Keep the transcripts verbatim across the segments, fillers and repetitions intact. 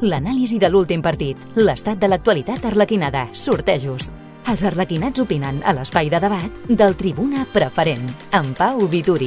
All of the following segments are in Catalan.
l'anàlisi de l'últim partit, l'estat de l'actualitat arlequinada, sortejos. Els arlequinats opinen a l'espai de debat del Tribuna Preferent, amb Pau Vituri.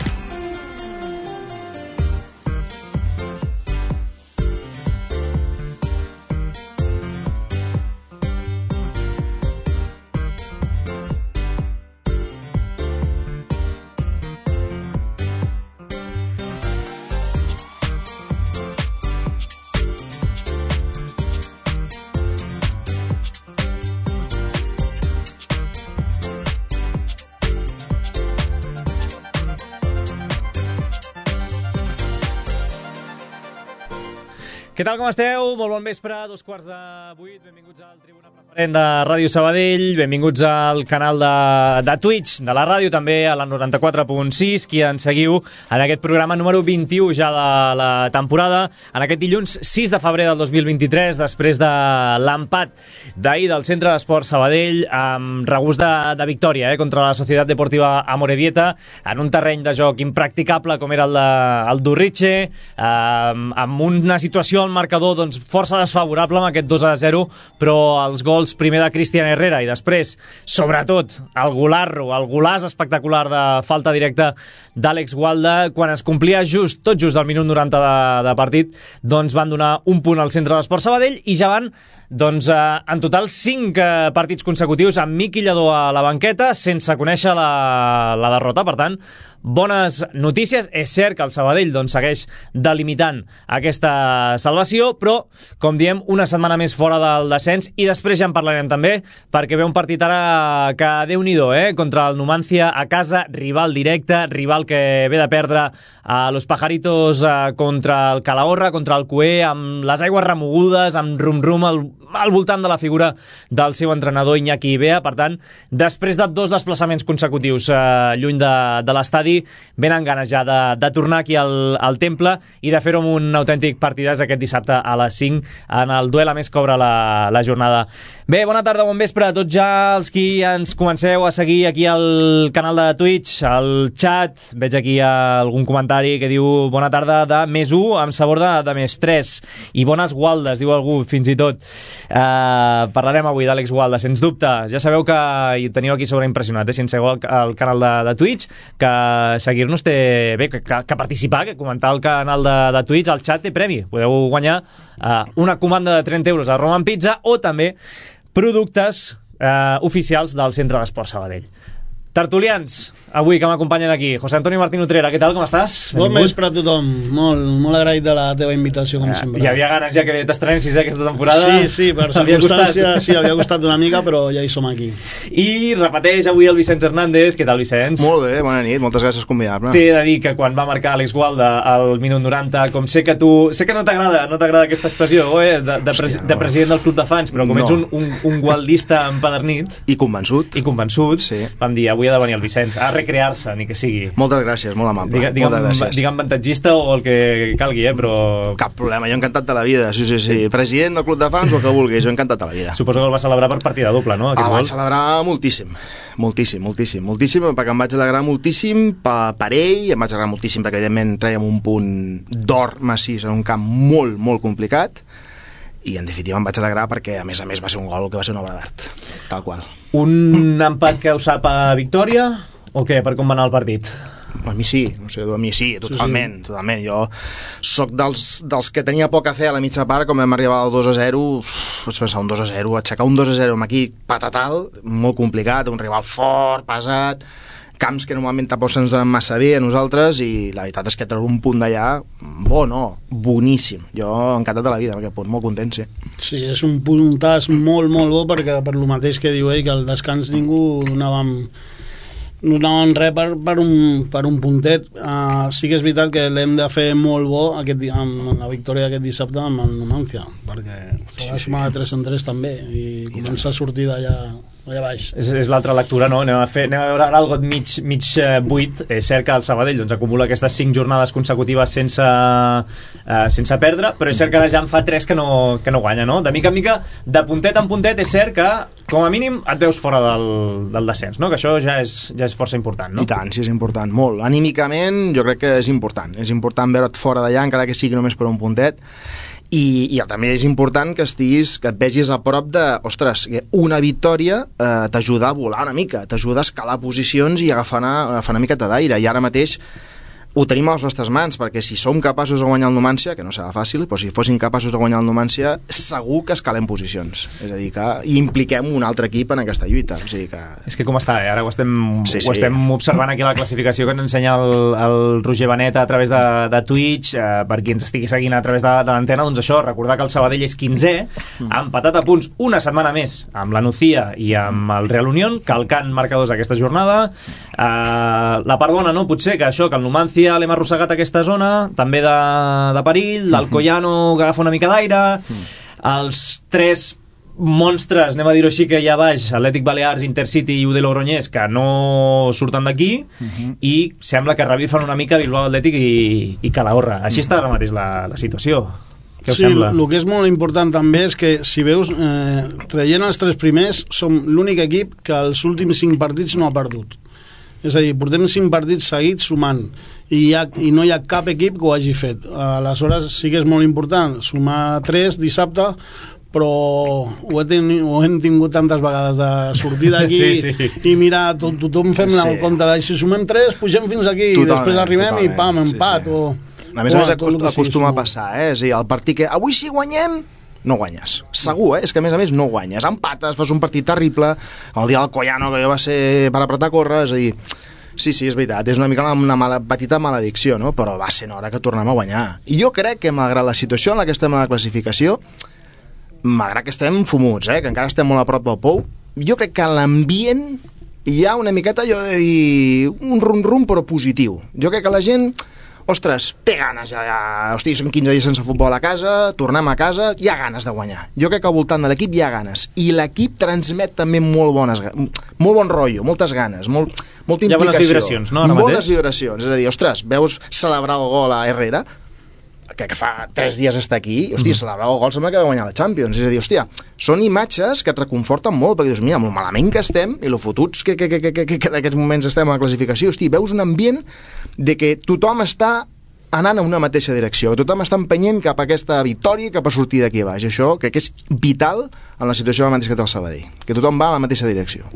Què tal, com esteu? Molt bon vespre, dos quarts de vuit. Benvinguts al Tribuna Preferent de Ràdio Sabadell. Benvinguts al canal de, de Twitch de la ràdio, també a la noranta-quatre punt sis, qui ens seguiu en aquest programa número vint-i-u ja de la temporada, en aquest dilluns sis de febrer del dos mil vint-i-tres, després de l'empat d'ahir del Centre d'Esport Sabadell, amb regust de, de victòria eh, contra la Societat Deportiva Amorebieta, en un terreny de joc impracticable com era el, de, el d'Urritxe, eh, amb una situació al marcador doncs, força desfavorable amb aquest dos a zero, però els gols primer de Cristian Herrera i després, sobretot, el golarro, el golàs espectacular de falta directa d'Àlex Gualda, quan es complia just, tot just al minut noranta de, de partit, doncs van donar un punt al Centre d'Esport Sabadell i ja van doncs, eh, en total cinc eh, partits consecutius amb Miqui Lladó a la banqueta sense conèixer la, la derrota. Per tant, bones notícies. És cert que el Sabadell doncs, segueix delimitant aquesta salvació, però, com diem, una setmana més fora del descens i després ja en parlarem també, perquè ve un partit ara que Déu-n'hi-do, eh? Contra el Numancia a casa, rival directe, rival que ve de perdre a Los Pajaritos eh, contra el Calahorra, contra el Cué, amb les aigües remogudes, amb rum-rum al, al voltant de la figura del seu entrenador Iñaki Ibea. Per tant, després de dos desplaçaments consecutius eh, lluny de, de l'estadi, venen ganes ja de, de tornar aquí al, al Temple i de fer-ho amb un autèntic partidàs aquest dissabte a les cinc en el duel a més que obre la, la jornada. Bé, bona tarda, bon vespre a tots ja els qui ens comenceu a seguir aquí al canal de Twitch, al chat. Veig aquí algun comentari que diu bona tarda de més u amb sabor de, de més tres i bones Gualdes, diu algú, fins i tot. Uh, parlarem avui d'Àlex Gualda, sens dubte. Ja sabeu que hi teniu aquí sobreimpressionat, eh? Si ens segueu al, al canal de, de Twitch, que seguir-nos té bé, que, que, que participar, que comentar al canal de, de Twitch, al chat té premi. Podeu guanyar uh, una comanda de trenta euros a Roman Pizza o també productes uh, oficials del Centre d'Esport Sabadell. Tertulians, avui que m'acompanyen aquí. José Antonio Martín Utrera, què tal, com estàs? Bon vespre a tothom, molt, molt agraït de la teva invitació, com ja, sempre. Hi havia ganes ja que t'estrenessis eh, aquesta temporada. Sí, sí, per circumstància, sí, havia costat una mica, però ja hi som aquí. I repeteix avui el Vicenç Hernández. Què tal, Vicenç? Molt bé, bona nit, moltes gràcies per convidar-me. T'he de dir que quan va marcar Àlex Gualda al minut noranta, com sé que tu... Sé que no t'agrada, no t'agrada aquesta expressió, eh, de, de, pres, Hòstia, no. de president del club de fans, però com no. ets un, un, un gualdista empadernit... I convençut. I convençut, sí. Vam dir, avui ha de venir el Vicenç a recrear-se, ni que sigui. Moltes gràcies, molt amable. Digue, digue'm, moltes gràcies. Digue'm avantatgista o el que calgui, eh, però... Cap problema, jo encantat de la vida, sí, sí, sí. President del club de fans o el que vulguis, jo encantat de la vida. Suposo que el va celebrar per partida doble, no? El vaig celebrar moltíssim, moltíssim, moltíssim, moltíssim, perquè em vaig alegrar moltíssim per, per ell, em vaig alegrar moltíssim perquè evidentment traiem un punt d'or massís en un camp molt, molt complicat, i en definitiva em vaig alegrar perquè a més a més va ser un gol que va ser una obra d'art, tal qual. Un empat que us sap a victòria o què, per com va anar el partit? A mi sí, no sé, a mi sí, totalment, sí, sí. totalment. Jo sóc dels, dels que tenia poc a fer a la mitja part, com vam arribar al dos a zero, vaig pensar un dos a zero, aixecar un dos a zero amb aquí patatal, molt complicat, un rival fort, pesat, camps que normalment tampoc se'ns donen massa bé a nosaltres, i la veritat és que treure un punt d'allà, bo no, boníssim. Jo encantat de la vida, aquest punt, molt content, sí. Sí, és un puntàs molt, molt bo, perquè per lo mateix que diu ell, que al descans ningú donàvem... no anaven res per, per, un, per un puntet. Uh, sí que és veritat que l'hem de fer molt bo aquest, amb la victòria d'aquest dissabte amb el Numancia, perquè s'ha de sumar de tres en tres també i, I començar a sortir d'allà allà baix. És, és l'altra lectura, no? Anem a, fer, anem a veure ara el got mig, mig eh, buit. És cert que el Sabadell doncs, acumula aquestes cinc jornades consecutives sense, eh, sense perdre, però és cert que ara ja en fa tres que no, que no guanya, no? De mica en mica, de puntet en puntet, és cert que com a mínim et veus fora del, del descens, no? Que això ja és, ja és força important, no? I tant, sí, és important, molt. Anímicament jo crec que és important. És important veure't fora d'allà, encara que sigui només per un puntet. i, i també és important que estiguis, que et vegis a prop de, ostres, una victòria eh, t'ajuda a volar una mica, t'ajuda a escalar posicions i agafar una, agafar una miqueta d'aire, i ara mateix ho tenim a les nostres mans, perquè si som capaços de guanyar el Numancia, que no serà fàcil, però si fóssim capaços de guanyar el Numancia, segur que escalem posicions. És a dir, que impliquem un altre equip en aquesta lluita. O sigui que... És que com està, eh? Ara ho estem, sí, sí. ho estem observant aquí a la classificació que ens ensenya el, el Roger Benet a través de, de Twitch, eh, per qui ens estigui seguint a través de, de l'antena, doncs això, recordar que el Sabadell és quinzè, mm. ha empatat a punts una setmana més amb la Nucía i amb el Real Unión, calcant marcadors aquesta jornada. Eh, la part bona, no? Potser que això, que el Numancia l'hem arrossegat a aquesta zona, també de, de perill, l'Alcoyano que agafa una mica d'aire, els tres monstres, anem a dir-ho així, que hi ha baix, Atlètic Balears, Intercity i U de Logroñés, que no surten d'aquí, uh-huh. i sembla que revifen una mica Bilbao Atlètic i, i Calahorra. Així està ara mateix la, la situació. Què us sí, sembla? El que és molt important també és que, si veus, eh, traient els tres primers, som l'únic equip que els últims cinc partits no ha perdut. És a dir, portem cinc partits seguits sumant i, hi ha, i no hi ha cap equip que ho hagi fet. Aleshores sí que és molt important sumar tres dissabte, però ho, he ten, ho hem tingut tantes vegades de sortir d'aquí sí, sí. i mirar, tot, tothom fem sí. el compte de si sumem tres, pugem fins aquí totalment, i després arribem totalment. I pam, empat sí, sí. o... A més a més acost, acostuma a passar, eh? És a dir, el partit que avui si guanyem no guanyes, segur, eh? És que a més a més no guanyes, empates, fas un partit terrible, el dia del Collano que jo va ser per apretar a córrer, és a dir, sí, sí, és veritat, és una mica una mala, petita maledicció, no? Però va ser hora que tornem a guanyar, i jo crec que malgrat la situació en la que estem a la classificació, malgrat que estem fumuts, eh? Que encara estem molt a prop del pou, jo crec que l'ambient hi ha una miqueta, jo de dir, un rum-rum però positiu, jo crec que la gent... Ostres, té ganes, ja, ja, hosti, són quinze dies sense futbol a casa, tornem a casa, hi ha ganes de guanyar. Jo crec que al voltant de l'equip hi ha ganes. I l'equip transmet també molt bones, molt bon rotllo, moltes ganes, molt, molta implicació. Hi ha bones vibracions, no? Ara Moltes mateix? vibracions, és a dir, ostres, veus celebrar el gol a Herrera, que, que fa tres dies està aquí, i, hòstia, mm. celebrar el gol sembla que va guanyar la Champions. És a dir, hòstia, són imatges que et reconforten molt, perquè dius, mira, molt malament que estem, i lo fotuts que, que, que, que, que, que en aquests moments estem a la classificació, hòstia, veus un ambient de que tothom està anant a una mateixa direcció, que tothom està empenyent cap a aquesta victòria, cap a sortir d'aquí a baix. Això crec que és vital en la situació mateix que té el Sabadell, que tothom va a la mateixa direcció.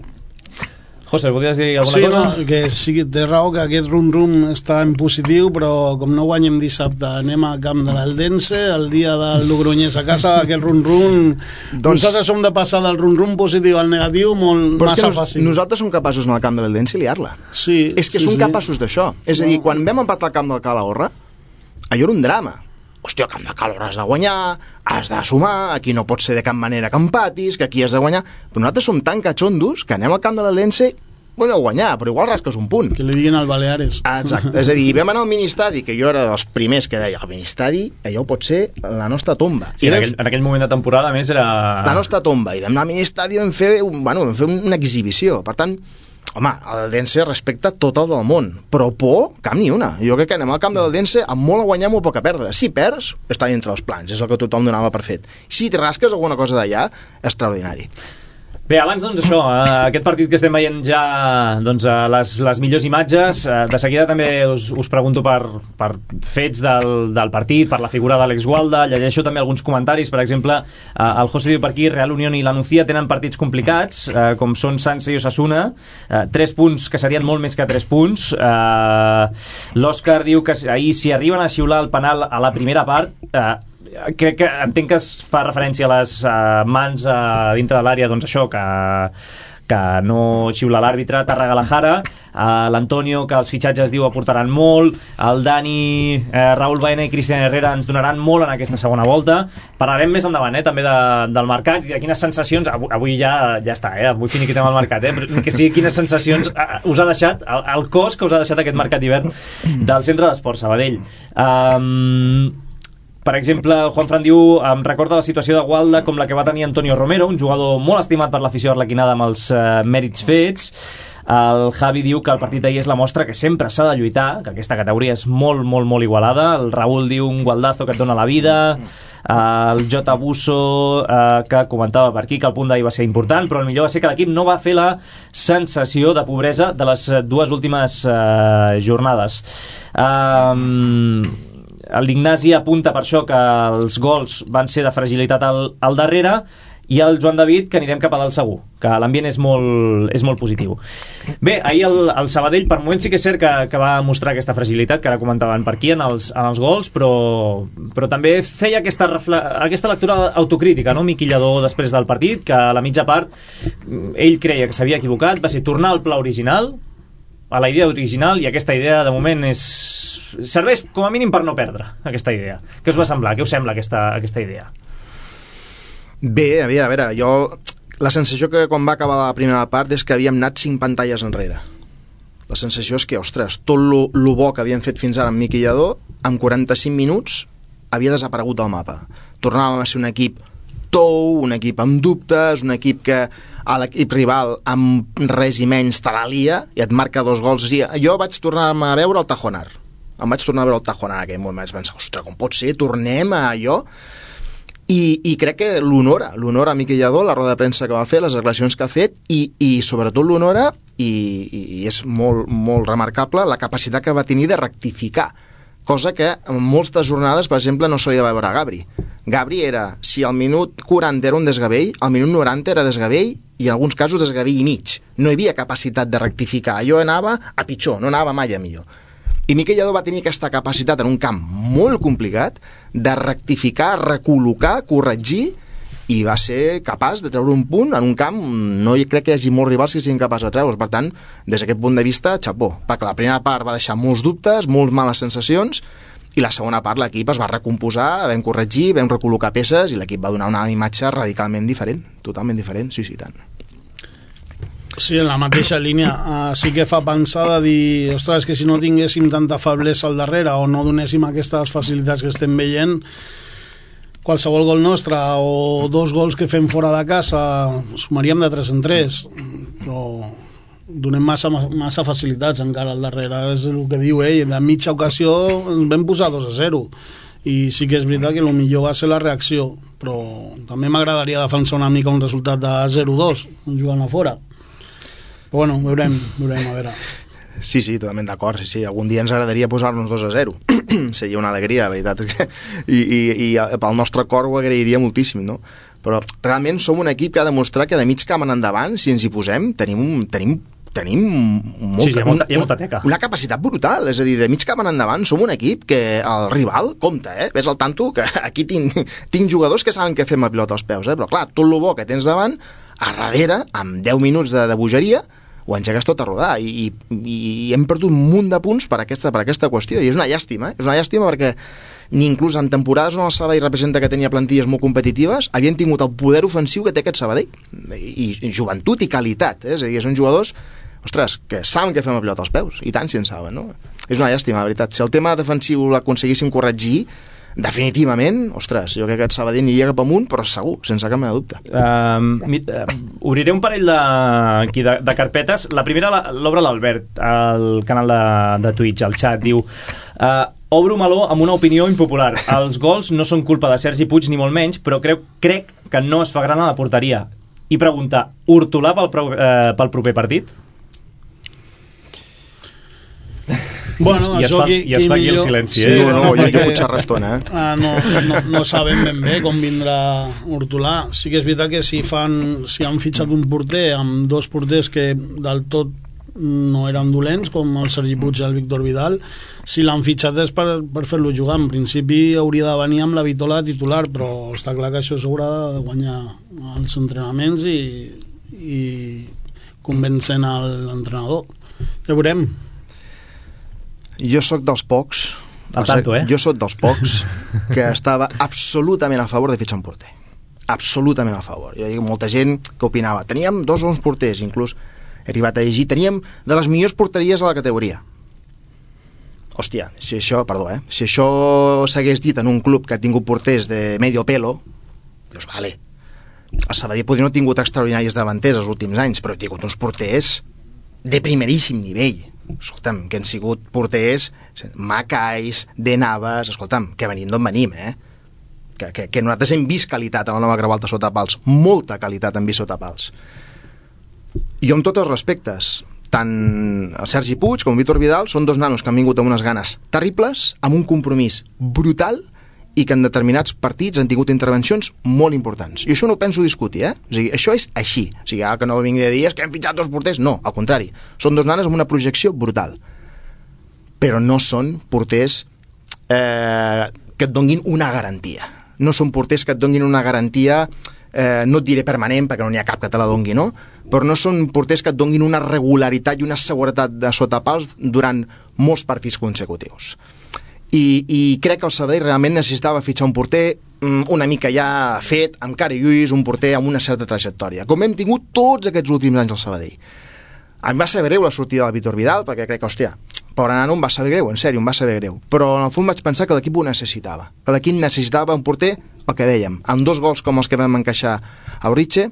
José, volies dir alguna sí, cosa? No, que sí, té raó que aquest rum-rum està en positiu, però com no guanyem dissabte, anem a camp de l'Eldense, el dia del Logroñés a casa, aquest rum-rum... doncs... Nosaltres som de passar del rum-rum positiu al negatiu molt però massa nos, fàcil. Nosaltres som capaços en el camp de l'Eldense liar-la. Sí, és que sí, som sí. capaços d'això. És a dir, quan vam empatar al camp del Calahorra, allò era un drama. Hòstia, el camp de Calahorra has de guanyar, has de sumar, aquí no pot ser de cap manera que empatis, que aquí has de guanyar... Però nosaltres som tan catxondos que anem al camp de l'Eldense bueno, guanyar, però igual rasques un punt. Que li diguin al Baleares. Ah, exacte, és a dir, vam anar al ministadi, que jo era dels primers que deia, el ministadi, allò pot ser la nostra tomba. Sí, en aquell, en aquell moment de temporada, a més, era... La nostra tomba, i vam anar al ministadi i vam fer, bueno, vam fer una exhibició. Per tant, home, l'Eldense respecta tot el del món, però por, cap ni una. Jo crec que anem al camp de l'Eldense amb molt a guanyar, molt poc a perdre. Si perds, està dintre els plans, és el que tothom donava per fet. Si te rasques alguna cosa d'allà, extraordinari. Bé, abans, doncs, això, eh, aquest partit que estem veient ja, doncs, eh, les, les millors imatges, eh, de seguida també us, us pregunto per, per fets del, del partit, per la figura d'Àlex Gualda, llegeixo també alguns comentaris, per exemple, eh, el José diu per aquí, Real Unión i la Nucía tenen partits complicats, eh, com són Sanse i Osasuna, eh, tres punts que serien molt més que tres punts, eh, l'Òscar diu que ahir si arriben a xiular el penal a la primera part, eh, crec que entenc que es fa referència a les uh, mans uh, dintre de l'àrea, doncs això, que, que no xiula l'àrbitre. Tàrrega la Jara, uh, l'Antonio, que els fitxatges diu aportaran molt, el Dani, uh, Raúl Baena i Cristian Herrera ens donaran molt en aquesta segona volta. Parlarem més endavant, eh, també de, del mercat i de quines sensacions, avui, avui ja ja està, eh, avui finiquitem el mercat, eh, però que sí, quines sensacions uh, us ha deixat, el, el cos que us ha deixat aquest mercat d'hivern del Centre d'Esports Sabadell. Um, Per exemple, el Juanfran diu, em recorda la situació de Gualda com la que va tenir Antonio Romero, un jugador molt estimat per l'afició arlequinada amb els eh, mèrits fets. El Javi diu que el partit d'ahir és la mostra que sempre s'ha de lluitar, que aquesta categoria és molt, molt, molt igualada. El Raúl diu un gualdazo que et dona la vida. El J. Busso, eh, que comentava per aquí que el punt d'ahir va ser important, però el millor va ser que l'equip no va fer la sensació de pobresa de les dues últimes eh, jornades. Um, l'Ignasi apunta per això que els gols van ser de fragilitat al, al darrere, i el Joan David que anirem cap a dalt segur, que l'ambient és molt, és molt positiu. Bé, ahir el, el Sabadell per moment sí que és cert que, que va mostrar aquesta fragilitat que ara comentaven per aquí en els, en els gols, però, però també feia aquesta, refle aquesta lectura autocrítica, no? Miqui Lladó després del partit, que a la mitja part ell creia que s'havia equivocat, va ser tornar al pla original, a la idea original, i aquesta idea de moment és... serveix com a mínim per no perdre aquesta idea. Què us va semblar? Què us sembla aquesta, aquesta idea? Bé, a veure, a veure, jo... La sensació que quan va acabar la primera part és que havíem anat cinc pantalles enrere. La sensació és que, ostres, tot lo, lo bo que havien fet fins ara amb Miqui Lladó, en quaranta-cinc minuts havia desaparegut del mapa. Tornàvem a ser un equip tou, un equip amb dubtes, un equip que a l'equip rival amb res i menys te l'alia i et marca dos gols. Jo vaig tornar a veure el Tajonar. Em vaig tornar a veure el Tajonar en aquell moment. Vaig pensar, ostres, com pot ser? Tornem a allò... I, i crec que l'honora, l'honora a Miqui Lladó, la roda de premsa que va fer, les declaracions que ha fet, i, i sobretot l'honora, i, i és molt, molt remarcable, la capacitat que va tenir de rectificar, cosa que en moltes jornades, per exemple, no se li va veure a Gabri. Gabri era, si al minut quaranta era un desgavell, al minut noranta era desgavell, i en alguns casos desgavell i mig. No hi havia capacitat de rectificar. Allò anava a pitjor, no anava mai a millor. I Miqui Lladó va tenir aquesta capacitat en un camp molt complicat de rectificar, recol·locar, corregir, i va ser capaç de treure un punt en un camp, no hi crec que hi hagi molts rivals que siguin capaços de treure. Per tant, des d'aquest punt de vista, xapó, perquè la primera part va deixar molts dubtes, molt males sensacions, i la segona part l'equip es va recomposar, vam corregir, vam recol·locar peces, i l'equip va donar una imatge radicalment diferent, totalment diferent, sí, sí, tant. Sí, en la mateixa línia. Uh, sí que fa pensar de dir, ostres, que si no tinguéssim tanta feblesa al darrere o no donéssim aquestes facilitats que estem veient, qualsevol gol nostre o dos gols que fem fora de casa sumaríem de tres en tres, però donem massa, massa facilitats encara al darrere, és el que diu ell. De mitja ocasió ens vam posar dos a zero, i sí que és veritat que el millor va ser la reacció, però també m'agradaria defensar una mica un resultat de zero dos jugant a fora. Però bueno, veurem, veurem, a veure. Sí, sí, totalment d'acord, sí, sí. Algun dia ens agradaria posar-nos dos a zero. Seria una alegria, la veritat. És que... I, i, I pel nostre cor ho agrairia moltíssim, no? Però realment som un equip que ha demostrat que de mig camp en endavant, si ens hi posem, tenim un... Tenim tenim molta, sí, sí, hi ha molta, hi ha molta teca. Una capacitat brutal, és a dir, de mig cap en endavant som un equip que el rival compta, eh? Ves al tanto que aquí tinc, tinc jugadors que saben què fer amb la pilota als peus, eh? Però clar, tot el bo que tens davant, a darrere, amb deu minuts de, de bogeria, ho engegues tot a rodar, i, i, i hem perdut un munt de punts per aquesta, per aquesta qüestió, i és una llàstima, eh? És una llàstima perquè ni inclús en temporades on el Sabadell representa que tenia plantilles molt competitives, havien tingut el poder ofensiu que té aquest Sabadell, i, i joventut i qualitat, eh? És a dir, són jugadors, ostres, que saben què fem a pilota als peus, i tant si en saben, no? És una llàstima, la veritat. Si el tema defensiu l'aconseguíssim corregir, definitivament, ostres, jo crec que aquest Sabadell aniria cap amunt, però segur, sense cap mena de dubte. Uh, uh, obriré un parell de, aquí de, de carpetes. La primera l'obre l'Albert al canal de, de Twitch, al xat. Diu: uh, obro meló amb una opinió impopular. Els gols no són culpa de Sergi Puig ni molt menys, però crec, crec que no es fa gran a la porteria. I pregunta: Hortolà pel, pro, uh, pel proper partit? Bueno, I es fa, qui, i es fa aquí millor... el silenci, sí, eh? No, no, jo, jo puc xerrar estona, eh? Ah, no, no, no sabem ben bé com vindrà Hortolà. Sí que és veritat que si, fan, si han fitxat un porter amb dos porters que del tot no eren dolents, com el Sergi Puig i el Víctor Vidal, si l'han fitxat és per, per fer-lo jugar. En principi hauria de venir amb la vitola titular, però està clar que això s'haurà de guanyar els entrenaments i, i convencent l'entrenador. Ja veurem. Jo sóc dels pocs, al tanto, eh? jo sóc dels pocs que estava absolutament a favor de fitxar un porter. Absolutament a favor. Hi havia molta gent que opinava. Teníem dos bons porters, inclús he arribat a llegir, teníem de les millors porteries de la categoria. Hòstia, si això, perdó, eh? Si això s'hagués dit en un club que ha tingut porters de medio pelo, doncs vale. El Sabadell potser no ha tingut extraordinaris davanters els últims anys, però ha tingut uns porters de primeríssim nivell. Escolta'm, que han sigut porters Macais, De Navas, escolta'm, que venim d'on venim, eh? Que, que, que nosaltres hem vist qualitat a la Nova Creu Alta sota pals, molta qualitat hem vist sota pals. Jo amb tots els respectes, tant el Sergi Puig com el Víctor Vidal són dos nanos que han vingut amb unes ganes terribles, amb un compromís brutal, i que en determinats partits han tingut intervencions molt importants. I això no ho penso discutir, eh? O sigui, això és així. O sigui, que no vingui a dir és que hem fitxat dos porters. No, al contrari. Són dos nanes amb una projecció brutal. Però no són porters eh, que et donguin una garantia. No són porters que et donguin una garantia, eh, no et diré permanent, perquè no n'hi ha cap que te la dongui, no? Però no són porters que et donguin una regularitat i una seguretat de sota pals durant molts partits consecutius. I, i crec que el Sabadell realment necessitava fitxar un porter una mica ja fet, amb cara i ulls, un porter amb una certa trajectòria, com hem tingut tots aquests últims anys al Sabadell. Em va saber greu la sortida del Víctor Vidal, perquè crec que, hòstia, pobre nano, em va saber greu, en sèrio, em va saber greu. Però en el fons vaig pensar que l'equip ho necessitava, que l'equip necessitava un porter, el que dèiem, amb dos gols com els que vam encaixar a Uriche.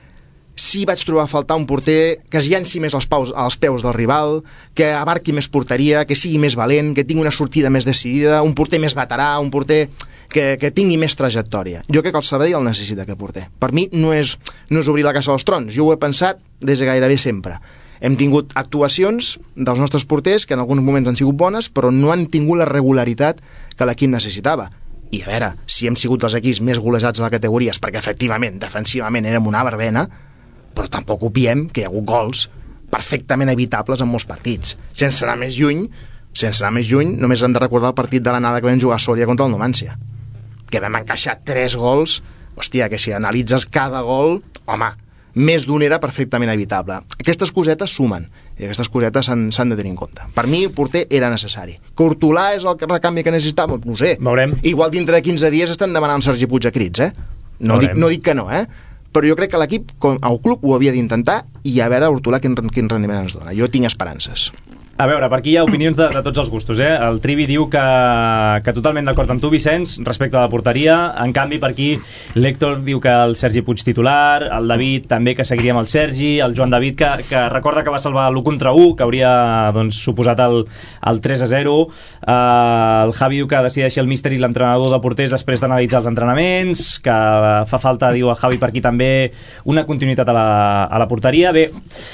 Sí vaig trobar a faltar un porter que es llenci més als, paus, als peus del rival, que abarqui més porteria, que sigui més valent, que tingui una sortida més decidida, un porter més veterà, un porter que, que tingui més trajectòria. Jo crec que el Sabadell el necessita, aquest porter. Per mi no és, no és obrir la casa als trons, jo ho he pensat des de gairebé sempre. Hem tingut actuacions dels nostres porters que en alguns moments han sigut bones, però no han tingut la regularitat que l'equip necessitava. I a veure, si hem sigut els equips més golejats de la categoria és perquè efectivament, defensivament érem una barbena, però tampoc obviem que hi ha hagut gols perfectament evitables en molts partits. Sense anar més lluny, sense anar més lluny, només hem de recordar el partit de l'anada que vam jugar a Sòria contra el Numancia, que vam encaixar tres gols, hòstia, que si analitzes cada gol, home, més d'un era perfectament evitable. Aquestes cosetes sumen, i aquestes cosetes s'han de tenir en compte. Per mi, el porter era necessari. Cortolà és el recanvi que necessitàvem? No ho sé. Veurem. Igual dintre de quinze dies estan demanant Sergi Puig a crits, eh? No dic, no dic que no, eh? Però jo crec que l'equip, el club, ho havia d'intentar i a veure Hortolà quin, quin rendiment ens dona. Jo tinc esperances. A veure, per aquí hi ha opinions de, de tots els gustos, eh? El Trivi diu que, que totalment d'acord amb tu, Vicenç, respecte a la porteria. En canvi, per aquí, l'Héctor diu que el Sergi Puig titular, el David també que seguiria amb el Sergi, el Joan David que, que recorda que va salvar l'u contra u, que hauria doncs, suposat el, el tres a zero. Uh, el Javi diu que decideixi el míster i l'entrenador de porters després d'analitzar els entrenaments, que fa falta, diu el Javi per aquí també, una continuïtat a la, a la porteria. Bé,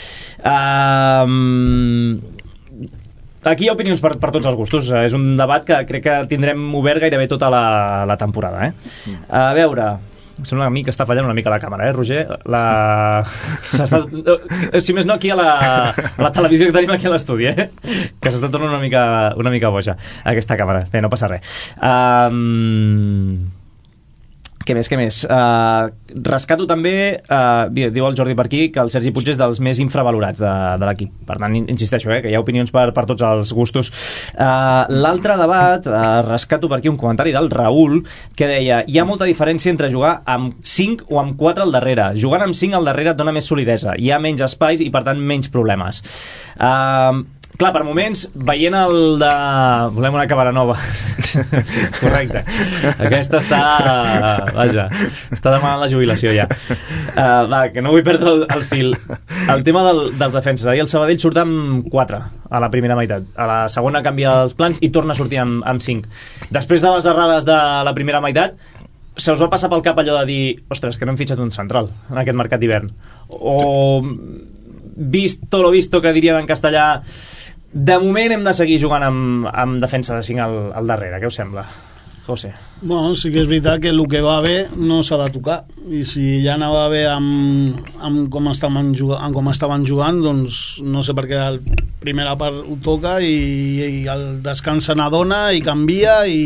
uh, aquí hi ha opinions per, per tots els gustos. És un debat que crec que tindrem obert gairebé tota la, la temporada, eh? A veure, em sembla a mi que està fallant una mica la càmera, eh, Roger? La... s'està... Si més no, aquí a la, a la televisió que tenim aquí a l'estudi, eh? Que s'està tornant una mica, una mica boja aquesta càmera. Bé, no passa res. Um... Què més, què més? Uh, rescato també, uh, diu el Jordi per aquí, que el Sergi Puig és dels més infravalorats de, de l'equip. Per tant, insisteixo, eh, que hi ha opinions per, per tots els gustos. Uh, L'altre debat, uh, rescato per aquí un comentari del Raül, que deia, hi ha molta diferència entre jugar amb cinc o amb quatre al darrere. Jugant amb cinc al darrere et dona més solidesa. Hi ha menys espais i, per tant, menys problemes. Uh, Clar, per moments, veient el de... Volem una càmera nova. Correcte. Aquesta està... Vaja, està demanant la jubilació ja. Uh, va, que no vull perdre el, el fil. El tema del, dels defenses. Ahir el Sabadell surt amb quatre a la primera meitat. A la segona canvia els plans i torna a sortir amb, amb cinc. Després de les errades de la primera meitat, se us va passar pel cap allò de dir ostres, que no hem fitxat un central en aquest mercat d'hivern. O visto lo visto, que dirien en castellà, de moment hem de seguir jugant amb, amb defensa de cinc al, al darrere. Què us sembla, José? Bueno, sí que és veritat que el que va bé no s'ha de tocar, i si ja anava bé amb, amb, com estaven jugant, amb com estaven jugant, doncs no sé per què la primera part ho toca i, i el descans se n'adona i canvia. I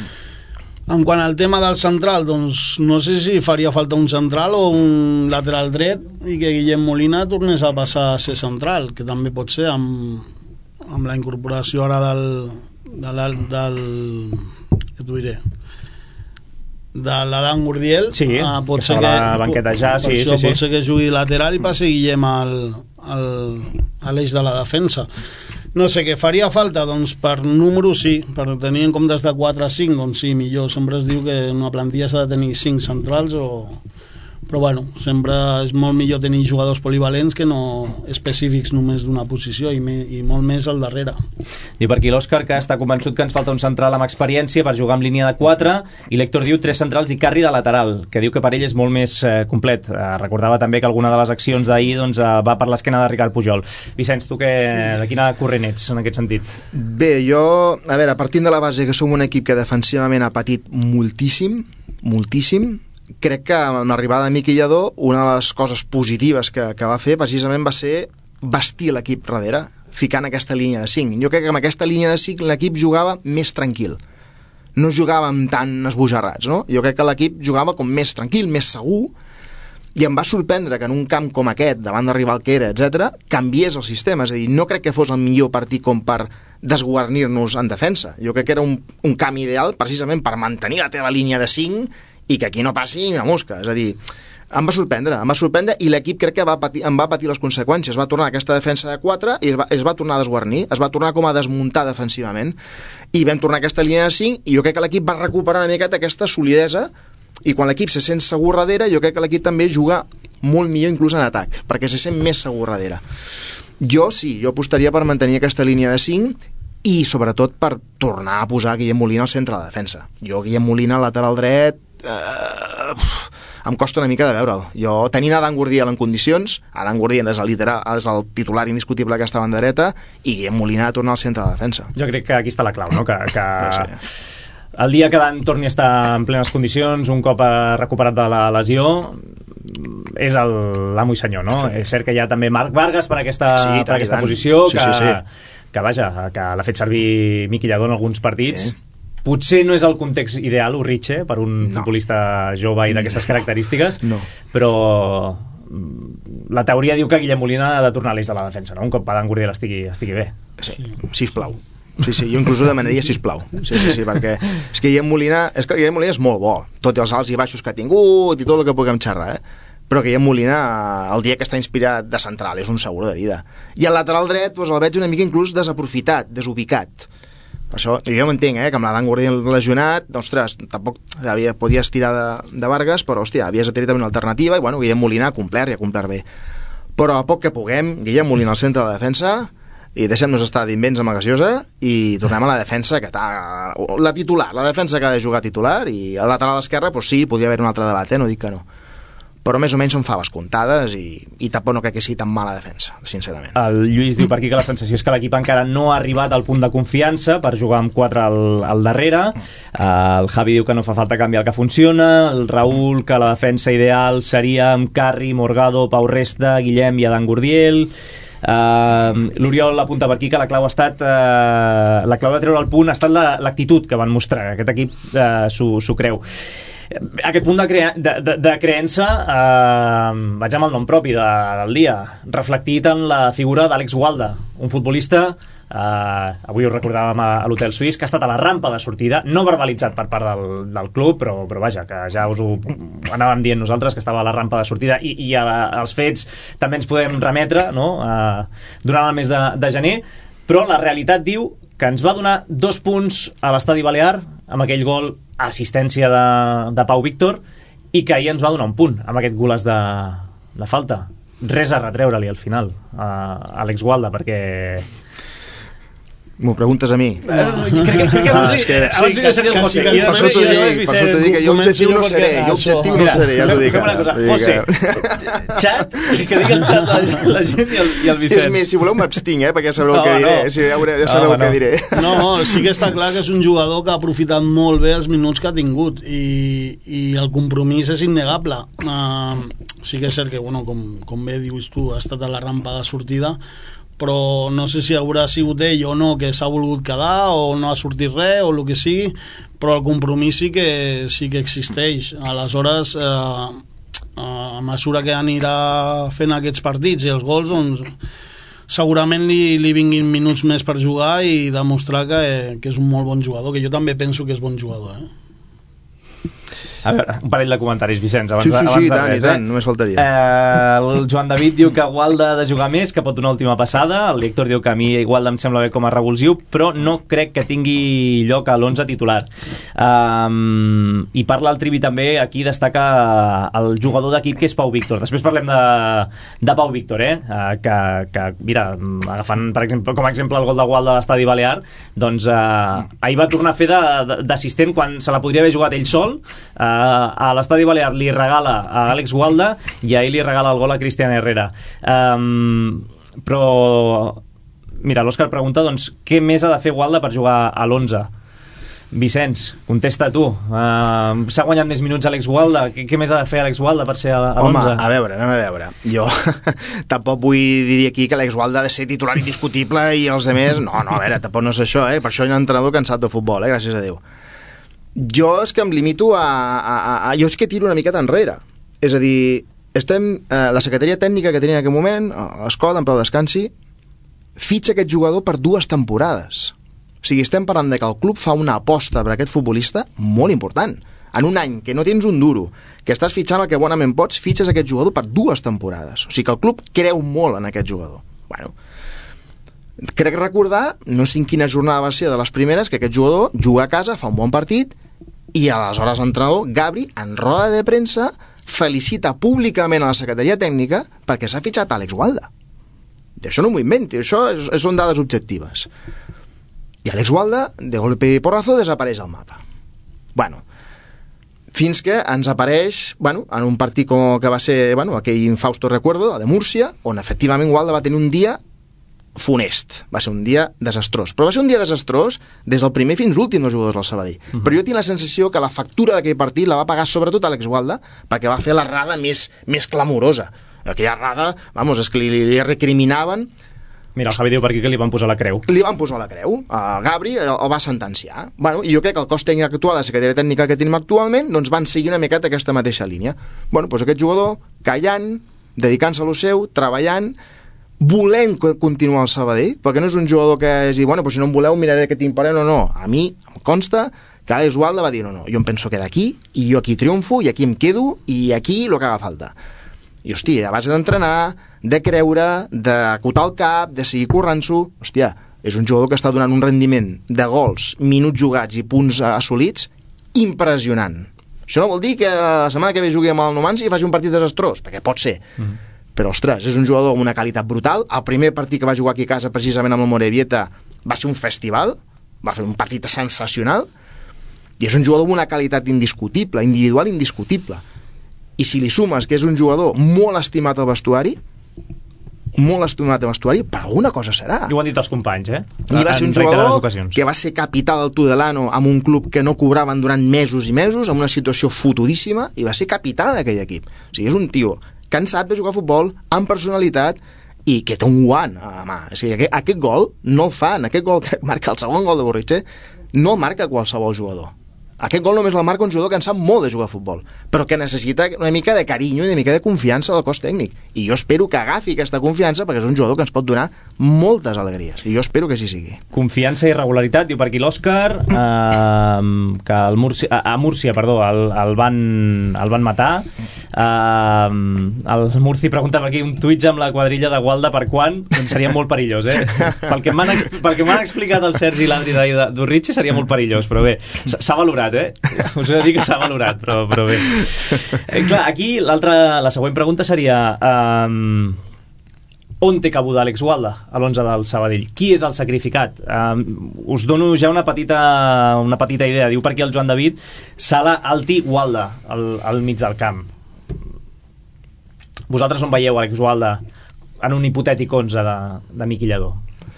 en quant al tema del central, doncs no sé si faria falta un central o un lateral dret i que Guillem Molina tornés a passar a ser central, que també pot ser amb, amb la incorporació ara del del, del què t'ho diré de l'Adam Gurdiel. Sí, uh, pot que ser que la banqueta ja, sí, això, sí, sí. Pot ser que jugui lateral i passi Guillem al, al, a l'eix de la defensa. No sé, què faria falta? Doncs per número sí, per tenir en comptes de quatre a cinc, doncs sí, millor. Sempre es diu que una plantilla s'ha de tenir cinc centrals, o... però bueno, sempre és molt millor tenir jugadors polivalents que no específics només d'una posició, i, me, i molt més al darrere. Diu per aquí l'Òscar que està convençut que ens falta un central amb experiència per jugar amb línia de quatre, i l'Héctor diu tres centrals i Carri de lateral, que diu que per ell és molt més eh, complet. Eh, recordava també que alguna de les accions d'ahir doncs, eh, va per l'esquena de Ricard Pujol. Vicenç, tu que, de quina corrent ets en aquest sentit? Bé, jo, a veure, partint de la base que som un equip que defensivament ha patit moltíssim, moltíssim, crec que amb l'arribada de Miqui Lladó una de les coses positives que, que va fer precisament va ser vestir l'equip darrere, ficant aquesta línia de cinc. Jo crec que amb aquesta línia de cinc l'equip jugava més tranquil, no jugàvem tan esbojarrats, no? Jo crec que l'equip jugava com més tranquil, més segur, i em va sorprendre que en un camp com aquest, davant de rival que era, etcètera, canviés el sistema. És a dir, no crec que fos el millor partit com per desguarnir-nos en defensa. Jo crec que era un, un camp ideal precisament per mantenir la teva línia de cinc i que aquí no passi una mosca. És a dir, em va sorprendre, em va sorprendre i l'equip crec que va patir, em va patir les conseqüències. Va tornar a aquesta defensa de quatre i es va, es va tornar a desguarnir, es va tornar com a desmuntar defensivament, i vam tornar a aquesta línia de cinc i jo crec que l'equip va recuperar una miqueta aquesta solidesa, i quan l'equip se sent segur darrere, jo crec que l'equip també juga molt millor inclús en atac, perquè se sent més segur darrere. Jo sí, jo apostaria per mantenir aquesta línia de cinc i sobretot per tornar a posar Guillem Molina al centre de la defensa. Jo Guillem Molina lateral dret eh, em costa una mica de veure'l. Jo tenint Adam Gurdiel en condicions, Adam Gurdiel és el, literal, és el titular indiscutible d'aquesta banda dreta, i Guillem Molina ha de tornar al centre de la defensa. Jo crec que aquí està la clau, no? Que, que... Sí. El dia que Dan torni a estar en plenes condicions, un cop ha recuperat de la lesió, és l'amo i senyor, no? Sí. És cert que hi ha també Marc Vargas per aquesta, sí, per aquesta posició, sí, que, sí, sí. que vaja, que l'ha fet servir Miqui Lladó en alguns partits. Sí. Potser no és el context ideal, Urritxe, per un no. futbolista jove i d'aquestes característiques, no. però la teoria diu que Guillem Molina ha de tornar a l'eix de la defensa, no? Un cop Adam Gurdiel estigui, estigui bé. Sí, sisplau. Sí, sí, jo inclús ho demanaria sisplau. Sí, sí, sí, perquè és que Guillem Molina, és que Guillem Molina és molt bo, tot i els alts i baixos que ha tingut i tot el que puguem xerrar, eh? Però Guillem Molina, el dia que està inspirat de central, és un segur de vida. I al lateral dret doncs, el veig una mica inclús desaprofitat, desubicat. Per això, jo m'entenc, eh, que amb l'Adam Gurdiel lesionat, ostres, tampoc havia, podies tirar de, de Vargas, però, hòstia, havies de tenir també una alternativa, i bueno, Guillem Molina ha complert i ha complert bé. Però a poc que puguem, Guillem Molina al centre de la defensa, i deixem-nos estar d'invents amb la gaseosa i tornem a la defensa que està... La titular, la defensa que ha de jugar titular, i al lateral esquerre, doncs sí, podria haver un altre debat, eh? No dic que no. Però més o menys són faves comptades i, i tampoc no crec que sigui tan mala defensa, sincerament. El Lluís diu per aquí que la sensació és que l'equip encara no ha arribat al punt de confiança per jugar amb quatre al, al darrere. El Javi diu que no fa falta canviar el que funciona. El Raül que la defensa ideal seria amb Carri, Morgado, Pau Resta, Guillem i Adam Gurdiel. Uh, l'Oriol apunta per aquí que la clau ha estat uh, la clau de treure el punt ha estat l'actitud la, que van mostrar, aquest equip uh, s'ho creu. Aquest punt de, crea de, de, de creença uh, vaig amb el nom propi de, del dia, reflectit en la figura d'Àlex Gualda, un futbolista Uh, avui ho recordàvem a, a l'Hotel Suís, que ha estat a la rampa de sortida, no verbalitzat per part del, del club, però, però vaja, que ja us ho anàvem dient nosaltres, que estava a la rampa de sortida, i, i a, als fets també ens podem remetre, no? uh, durant el mes de, de gener, però la realitat diu que ens va donar dos punts a l'Estadi Balear amb aquell gol a assistència de, de Pau Víctor, i que ahir ens va donar un punt amb aquest golaç de, de falta. Res a retreure-li al final a Àlex Gualda, perquè M'ho preguntes a mi? No. Crec que abans li seré el José. Per això t'ho dic, per això t'ho dic que jo objectiu no seré, jo objectiu no seré, ja t'ho dic. Fem una cosa, José, xat, que digui el xat la, la gent i el, i el Vicent. És més, si voleu m'abstinc, eh, perquè ja sabreu no, el que diré. No. Si ja, veureu, ja sabreu no, el que diré. No, sí que està clar que és un jugador que ha aprofitat molt bé els minuts que ha tingut i, i el compromís és innegable. Uh, sí que és cert que, bueno, com, com bé dius tu, ha estat a la rampa de sortida, però no sé si haurà sigut ell o no que s'ha volgut quedar o no ha sortit res o el que sigui, però el compromís sí que, sí que existeix. Aleshores, eh, a mesura que anirà fent aquests partits i els gols, doncs segurament li, li vinguin minuts més per jugar i demostrar que, que és un molt bon jugador, que jo també penso que és bon jugador, eh? A veure, un parell de comentaris, Vicenç, abans, sí, sí, sí, abans de tant, res, i tant, eh? només faltaria. Eh, el Joan David diu que Gualda ha de jugar més, que pot donar última passada. El Héctor diu que a mi Gualda em sembla bé com a revulsiu, però no crec que tingui lloc a l'onze titular. Um, I parla el Trivi també, aquí destaca el jugador d'equip, que és Pau Víctor. Després parlem de, de Pau Víctor, eh? Uh, que, que, mira, agafant per exemple, com a exemple el gol de Gualda a l'Estadi Balear, doncs uh, ahir va tornar a fer d'assistent quan se la podria haver jugat ell sol. Uh, a l'Estadi Balear li regala a Àlex Gualda i ahir li regala el gol a Cristian Herrera. Um, però mira, l'Òscar pregunta doncs què més ha de fer Gualda per jugar a l'onze? Vicenç, contesta tu. Uh, s'ha guanyat més minuts Àlex Gualda? Què, què més ha de fer Àlex Gualda per ser a, a l'onze? Home, a veure, anem a veure. Jo tampoc vull dir aquí que Àlex Gualda ha de ser titular indiscutible i els altres... No, no, a veure, tampoc no és això, eh? Per això hi ha un entrenador cansat de futbol, eh? Gràcies a Déu. Jo és que em limito a, a, a, a... Jo és que tiro una miqueta enrere. És a dir, estem... Eh, la secretaria tècnica que tenia en aquell moment, l'Escola, en Pau Descansi, fitxa aquest jugador per dues temporades. O sigui, estem parlant de que el club fa una aposta per aquest futbolista molt important. En un any que no tens un duro, que estàs fitxant el que bonament pots, fitxes aquest jugador per dues temporades. O sigui que el club creu molt en aquest jugador. Bueno, crec recordar, no sé en quina jornada va ser de les primeres, que aquest jugador juga a casa, fa un bon partit, i aleshores l'entrenador, Gabri, en roda de premsa, felicita públicament a la secretaria tècnica perquè s'ha fitxat Àlex Gualda. I això no m'ho inventi, això és, són dades objectives. I Àlex Gualda, de golpe y porrazo, desapareix al mapa. Bueno, fins que ens apareix, bueno, en un partit com que va ser, bueno, aquell infausto recuerdo, el de Múrcia, on efectivament Gualda va tenir un dia funest, va ser un dia desastrós, però va ser un dia desastrós des del primer fins l'últim dels jugadors del Sabadell. Uh-huh. Però jo tinc la sensació que la factura d'aquell partit la va pagar sobretot Àlex Gualda, perquè va fer l'errada més, més clamorosa. Aquella errada, vamos, és que li, li recriminaven. Mira, el Javi diu per aquí que li van posar la creu. Li van posar la creu. El Gabri el, el va sentenciar. Bueno, i jo crec que el cos tècnic actual, la secretaria tècnica que tenim actualment, doncs van seguir una miqueta aquesta mateixa línia. Bueno, doncs aquest jugador, callant, dedicant-se a lo seu, treballant, volent continuar al Sabadell, perquè no és un jugador que és dir, bueno, pues si no em voleu miraré que t'imparem, no, no. A mi em consta que Àlex Gualda va dir, no, no, jo em penso quedar aquí, i jo aquí triomfo, i aquí em quedo, i aquí el que haga falta. I, hòstia, a base d'entrenar, de creure, d'acotar el cap, de seguir corrent-s'ho, hòstia, és un jugador que està donant un rendiment de gols, minuts jugats i punts assolits impressionant. Això no vol dir que la setmana que ve jugui amb el Numancia i faci un partit desastrós, perquè pot ser. Mm. Però, ostres, és un jugador amb una qualitat brutal. El primer partit que va jugar aquí a casa, precisament amb el Morevieta, va ser un festival, va fer un partit sensacional, i és un jugador amb una qualitat indiscutible, individual indiscutible. I si li sumes que és un jugador molt estimat al vestuari, molt estimat al vestuari, per alguna cosa serà. I ho han dit els companys, eh? I va ser un jugador que va ser capità del Tudelano amb un club que no cobraven durant mesos i mesos, amb una situació fotudíssima, i va ser capità d'aquell equip. O sigui, és un tio cansat de jugar a futbol, amb personalitat, i que té un guant a mà. O sigui, aquest, aquest gol no el fan. Aquest gol que marca el segon gol de Borritxe no el marca qualsevol jugador. Aquest gol només el marca un jugador que en sap molt de jugar a futbol, però que necessita una mica de carinyo i una mica de confiança del cos tècnic. I jo espero que agafi aquesta confiança, perquè és un jugador que ens pot donar moltes alegries. I jo espero que així sigui. Confiança i regularitat, diu per aquí l'Òscar, eh, que el Múrcia, a, a Múrcia, perdó, el, el, van, el van matar. Eh, el Murci pregunta per aquí un Twitch amb la quadrilla de Gualda per quan? Doncs seria molt perillós, eh? Pel que m'han pel que m'han explicat el Sergi i l'Adri d'Urritxi seria molt perillós, però bé, s'ha valorat, eh? Us he de dir que s'ha valorat, però, però bé. Eh, clar, aquí l'altra, la següent pregunta seria um, on té cabuda Àlex Gualda a l'onze del Sabadell? Qui és el sacrificat? Um, us dono ja una petita, una petita idea. Diu per aquí el Joan David, Sala, Alti, Gualda al, al mig del camp. Vosaltres on veieu Àlex Gualda en un hipotètic onze de, de Miqui Lladó?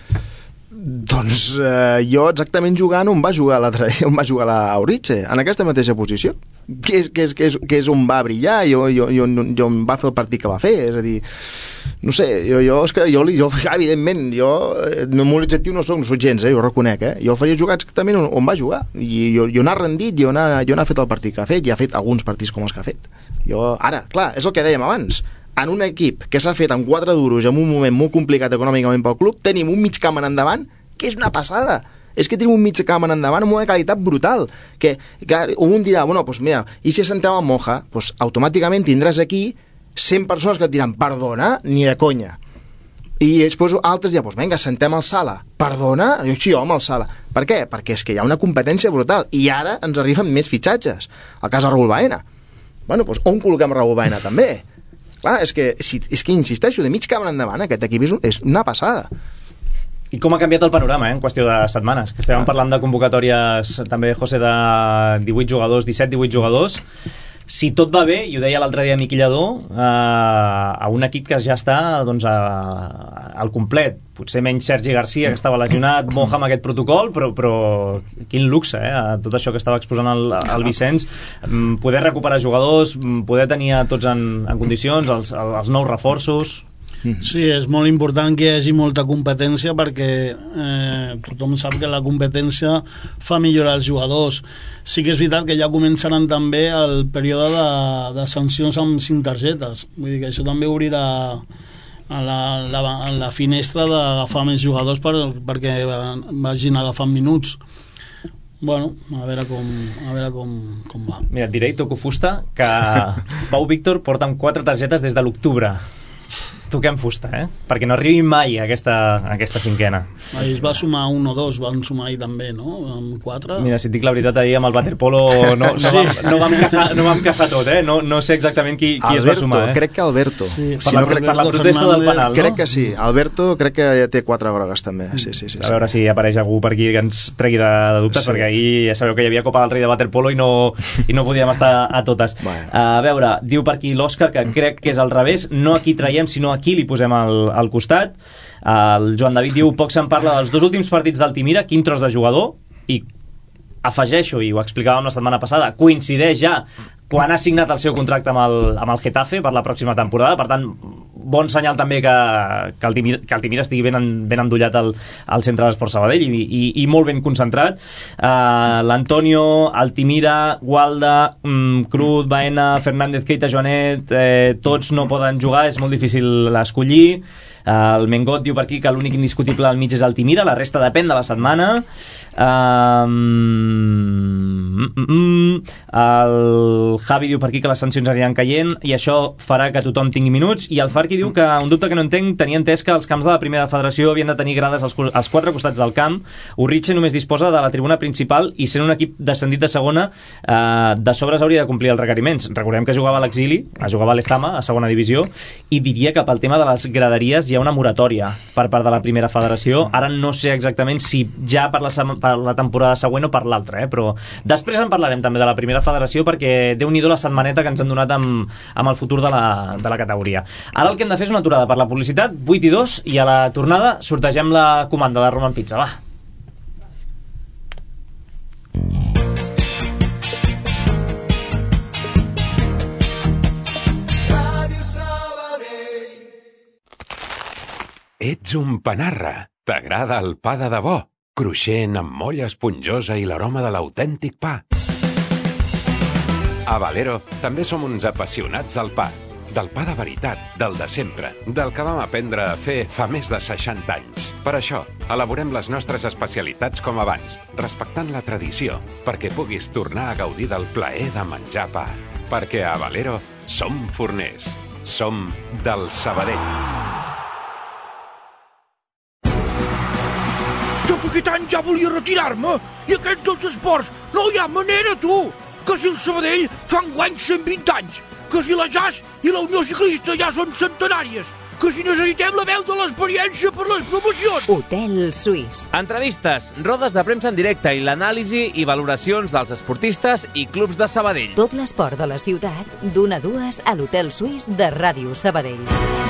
Doncs eh, jo exactament jugant on va jugar l'altre dia, on va jugar la Urritxe, en aquesta mateixa posició, que és, que és, que és, que és on va brillar i on, on, on, on va fer el partit que va fer. És a dir, no sé, jo, jo, és que jo, jo evidentment, jo no, molt objectiu no soc, no soc gens, eh, jo ho reconec, eh? Jo el faria jugar exactament on, on va jugar, i jo, jo n'ha rendit, jo n'ha jo n'ha fet el partit que ha fet, i ha fet alguns partits com els que ha fet. Jo, ara, clar, és el que dèiem abans, en un equip que s'ha fet amb quatre duros en un moment molt complicat econòmicament pel club, tenim un mig camp en endavant que és una passada. És que tenim un mig camp en endavant amb una qualitat brutal. Que, que un dirà, bueno, doncs mira, i si assentem al Moja, doncs automàticament tindràs aquí cent persones que et diran, perdona, ni de conya. I després altres diran, doncs vinga, assentem al Sala. Perdona? Jo sí, home, al Sala. Per què? Perquè és que hi ha una competència brutal. I ara ens arriben més fitxatges. El cas de Raúl Baena. Bueno, doncs on col·loquem Raúl Baena també? Clar, és que, si, és que insisteixo, de mig camp endavant aquest equip és, un, és una passada. I com ha canviat el panorama, eh, en qüestió de setmanes? Que estàvem parlant de convocatòries també, José, de divuit jugadors, disset divuit jugadors. Si tot va bé, i ho deia l'altre dia Miqui Lladó, eh, a un equip que ja està doncs, a, al complet. Potser menys Sergi Garcia, que estava lesionat, Moja amb aquest protocol, però, però quin luxe, eh? Tot això que estava exposant el, el Vicenç, poder recuperar jugadors, poder tenir a tots en, en condicions, els, els nous reforços. Sí, és molt important que hi hagi molta competència perquè eh, tothom sap que la competència fa millorar els jugadors. Sí que és veritat que ja començaran també el període de, de sancions amb cinc targetes. Vull dir que això també obrirà a la, la, a la finestra d'agafar més jugadors per, perquè vagin agafant minuts. Bueno, a veure com, a veure com, com va. Mira, et diré, i toco fusta, que Pau Víctor porta amb quatre targetes des de l'octubre. Toquem fusta, eh? Perquè no arribi mai a aquesta, a aquesta cinquena. Ahir es va sumar un o dos, van sumar ahir també, no? Amb quatre. Mira, si et dic la veritat, ahir amb el waterpolo no, no, sí. vam, no, vam caçar, no vam caçar tot, eh? No, no sé exactament qui, qui Alberto, es va sumar, eh? Crec que Alberto. Sí. Per, si la, no, crec, per la protesta Fernández, del penal, no? Crec que sí. Alberto crec que ja té quatre grogues també. Sí, sí, sí, a veure si apareix algú per aquí que ens tregui de, de dubtes, sí. Perquè ahir ja sabeu que hi havia Copa del Rei de waterpolo i no, i no podíem estar a totes. Bueno. A veure, diu per aquí l'Òscar que crec que és al revés, no aquí traiem, sinó aquí li posem el al costat. El Joan David diu, poc se'n parla dels dos últims partits d'Altimira, quin tros de jugador, i afegeixo, i ho explicàvem la setmana passada, coincideix ja quan ha signat el seu contracte amb el, amb el Getafe per la pròxima temporada, per tant bon senyal també que, que, Altimira, que Altimira estigui ben, ben endollat al, al centre de l'Esport Sabadell i, i, i molt ben concentrat. uh, l'Antonio, Altimira, Gualda, um, Cruz, Baena, Fernández, Keita, Joanet, eh, tots no poden jugar, és molt difícil escollir. Uh, el Mengot diu per aquí que l'únic indiscutible al mig és Altimira, la resta depèn de la setmana. uh, mm, mm, mm, el Javi diu per aquí que les sancions aniran caient i això farà que tothom tingui minuts, i el Farqui diu que un dubte que no entenc, tenia entès que els camps de la primera federació havien de tenir grades als, als quatre costats del camp. Urritxe només disposa de la tribuna principal i sent un equip descendit de segona, eh, de sobres hauria de complir els requeriments. Recordem que jugava a l'exili, jugava a l'Ezama, a segona divisió, i diria que pel tema de les graderies hi ha una moratòria per part de la primera federació. Ara no sé exactament si ja per la, per la temporada següent o per l'altra, eh? Però després en parlarem també de la primera federació perquè Déu-n'hi-do la setmaneta que ens han donat amb, amb el futur de la, de la categoria. Ara el que hem de fer és una aturada per la publicitat, vuit i dos, i a la tornada sortegem la comanda de Roman Pizza. Va! Ets un panarra. T'agrada el pa de debò, cruixent amb molla esponjosa i l'aroma de l'autèntic pa. A Valero també som uns apassionats del pa. Del pa de veritat, del de sempre, del que vam aprendre a fer fa més de seixanta anys. Per això, elaborem les nostres especialitats com abans, respectant la tradició, perquè puguis tornar a gaudir del plaer de menjar pa. Perquè a Valero som forners. Som del Sabadell. Jo que aquest any ja volia retirar-me i aquest dels esports no hi ha manera, tu! Que si el Sabadell fa enguany cent vint anys, que si la Jas i la Unió Ciclista ja són centenàries, que si necessitem la veu de l'experiència per les promocions. Hotel Suís. Entrevistes, rodes de premsa en directe i l'anàlisi i valoracions dels esportistes i clubs de Sabadell. Tot l'esport de la ciutat, d'una a dues a l'Hotel Suís de Ràdio Sabadell.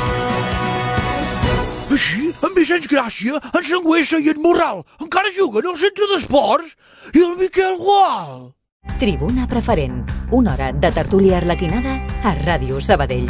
Així, en Vicenç Gràcia, en Sangüesa i en Morral encara juguen al centre d'esports i el Miquel Gual. Tribuna preferent, una hora de tertúlia arlequinada a Ràdio Sabadell.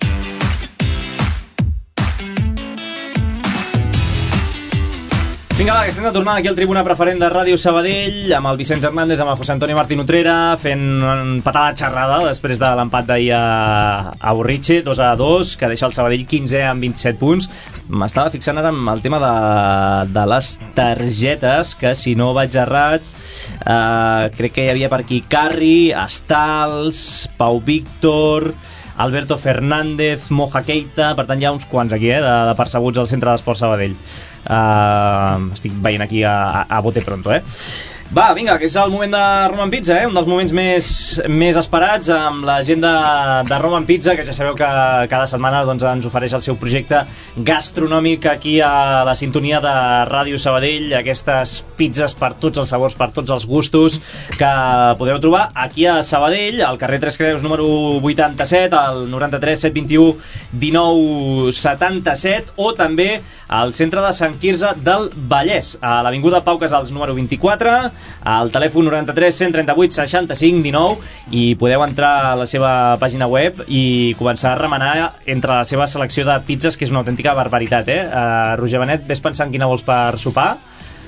Vinga, Vinga, va, que estem tornant aquí al Tribuna Preferent de Ràdio Sabadell amb el Vicenç Hernández, amb el José Antonio Martín Utrera, fent un patada xerrada després de l'empat d'ahir a, a Borriche, dos a dos, que deixa el Sabadell quinze amb vint-i-set punts. M'estava fixant ara amb el tema de, de les targetes, que si no vaig errat, eh, crec que hi havia per aquí Carri, Stals, Pau Víctor, Alberto Fernández, Moja Keita, per tant hi ha uns quants aquí, eh, de, de percebuts al centre d'Esport Sabadell. Uh, estic veient aquí a, a, a bote pronto, eh? Va, vinga, que és el moment de Roman Pizza, eh? Un dels moments més, més esperats, amb la gent de, de Roman Pizza, que ja sabeu que cada setmana doncs, ens ofereix el seu projecte gastronòmic aquí a la sintonia de Ràdio Sabadell, aquestes pizzas per tots els sabors, per tots els gustos, que podreu trobar aquí a Sabadell, al carrer Tres Creus número vuitanta-set, al noranta-tres set vint-i-u dinou setanta-set, o també al centre de Sant Quirze del Vallès, a l'avinguda Pau Casals número vint-i-quatre, al telèfon noranta-tres cent trenta-vuit seixanta-cinc dinou, i podeu entrar a la seva pàgina web i començar a remenar entre la seva selecció de pizzas, que és una autèntica barbaritat, eh? Uh, Roger Benet, ves pensant quina vols per sopar.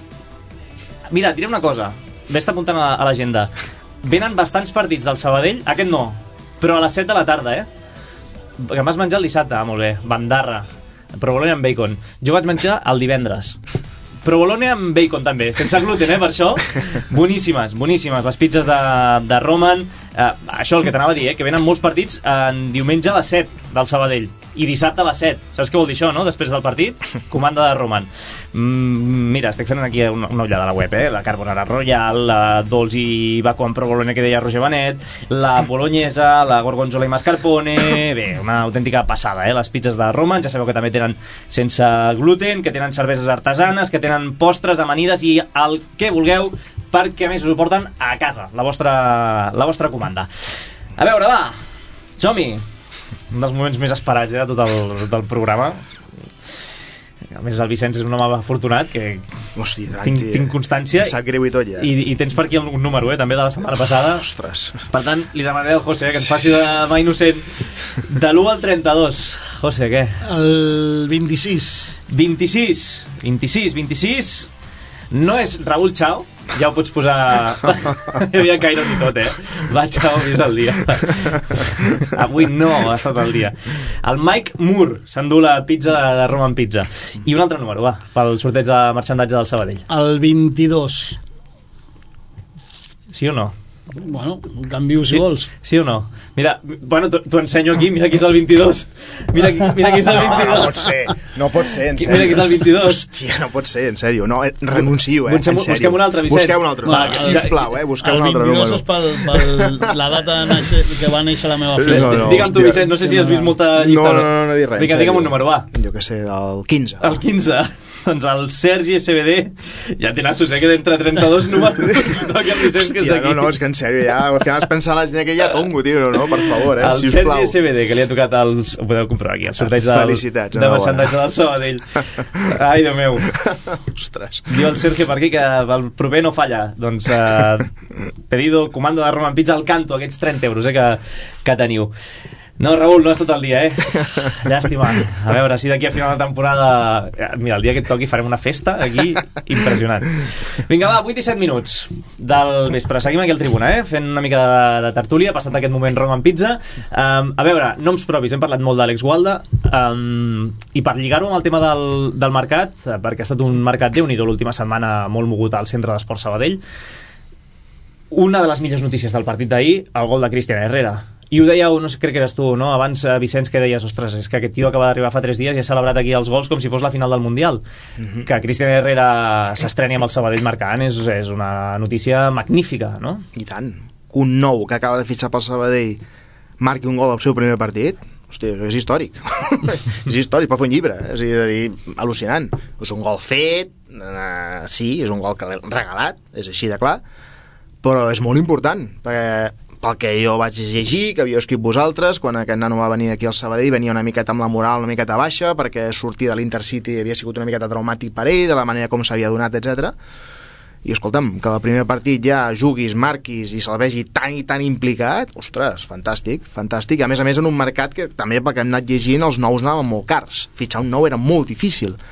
Mira, et diré una cosa, ves apuntant a, a l'agenda. Venen bastants partits del Sabadell, aquest no, però a les set de la tarda, eh? Que m'has menjat el dissabte, ah, molt bé, bandarra, provolone amb bacon. Jo vaig menjar el divendres, provolone amb bacon també, sense gluten, eh, per això. Boníssimes, boníssimes, les pizzas de, de Roman. Eh, això el que t'anava a dir, eh, que venen molts partits en diumenge a les set del Sabadell i dissabte a les set. Saps què vol dir això, no? Després del partit, comanda de Roman. Mm, mira, estic fent aquí una, una ullada a la web, eh? La carbonara royal, la dolç i bacon amb provolone que deia Roger Benet, la bolognesa, la gorgonzola i mascarpone. Bé, una autèntica passada, eh? Les pizzas de Roman, ja sabeu que també tenen sense gluten, que tenen cerveses artesanes, que tenen postres, amanides i el que vulgueu, perquè a més us ho porten a casa, la vostra, la vostra comanda. A veure, va, som-hi. Un dels moments més esperats, eh, de tot el, tot el programa. A més, el Vicenç és un home afortunat, que Hosti, tinc, tinc constància. Sap greu i tot, ja. I, I tens per aquí un número, eh, també de la setmana passada. Ostres. Per tant, li demanaré al José, eh, que ens faci de mà innocent. De l'u al trenta-dos. José, què? El vint-i-sis. vint-i-sis. vint-i-sis, vint-i-sis. No és Raúl Chao, ja ho pots posar. Hi havia caire ni tot, eh? Va, Chao, és el dia. Avui no ha estat el dia. El Mike Moore s'endú la pizza de, de Roman Pizza. I un altre número, va, pel sorteig de marxandatge del Sabadell. El vint-i-dos. Sí o no? Bueno, un canvio si sí, vols. Sí o no? Mira, bueno, t'ho ensenyo aquí, mira qui és el vint-i-dos. Mira, mira qui és el vint-i-dos. No pot ser, no pot ser, en sèrio. Mira qui és el vint-i-dos. Hòstia, no pot ser, en sèrio. No, renuncio, eh, busquem, en sèrio. Busquem un altre, Vicenç. Busquem un altre, va, va, sisplau, eh, busquem un altre número. El vint-i-dos és pel, pel la data naixer, que va néixer la meva filla. No, no, digue'm tu, Vicenç, no sé si has vist molta llista. No, no, no, no dic res. Vinga, digue'm un número, va. Jo què sé, del quinze. El quinze. Doncs el Sergi S B D ja té nassos, eh, que d'entre trenta-dos números toca el Vicenç, que és aquí. No, no, és que en sèrio, ja, al final has pensat la gent que ja tongo, tio, no, no, per favor, eh, el sisplau. Sergi S B D, que li ha tocat els... Ho podeu comprovar aquí, el sorteig del, felicitats, de marxandatge del Sabadell. Ai, Déu meu. Ostres. Diu el Sergi per aquí que el proper no falla. Doncs eh, pedido, comanda de Roman Pizza al canto, aquests trenta euros, eh, que, que teniu. No, Raül, no has tot el dia, eh? Llàstima. A veure, si d'aquí a final de temporada... Mira, el dia que et toqui farem una festa aquí impressionant. Vinga, va, vuit i set minuts del vespre. Seguim aquí al Tribuna, eh? Fent una mica de, de tertúlia, passant aquest moment Roman Pizza. Um, a veure, noms propis. Hem parlat molt d'Àlex Gualda. Um, I per lligar-ho amb el tema del, del mercat, perquè ha estat un mercat déu-n'hi-do l'última setmana molt mogut al centre d'Esport Sabadell, una de les millors notícies del partit d'ahir, el gol de Cristian Herrera. I ho dèieu, no sé, crec que eres tu, no? Abans, Vicenç, que deies, ostres, és que aquest tio acaba d'arribar fa tres dies i ha celebrat aquí els gols com si fos la final del Mundial. Mm-hmm. Que Cristian Herrera s'estreni amb el Sabadell marcant és, és una notícia magnífica, no? I tant. Un nou que acaba de fitxar pel Sabadell marqui un gol al seu primer partit, hòstia, és històric. És històric, pot fer un llibre, és a dir, al·lucinant. És un gol fet, eh, sí, és un gol regalat, és així de clar, però és molt important, perquè pel que jo vaig llegir, que havíeu escrit vosaltres, quan aquest nano va venir aquí al Sabadell venia una miqueta amb la moral una miqueta baixa, perquè sortir de l'Intercity havia sigut una miqueta traumàtic per ell, de la manera com s'havia donat, etcètera. I escolta'm, que el primer partit ja juguis, marquis i se'l vegi tan i tan implicat, ostres, fantàstic, fantàstic. A més a més, en un mercat que també, pel que hem anat llegint, els nous anaven molt cars. Fitxar un nou era molt difícil.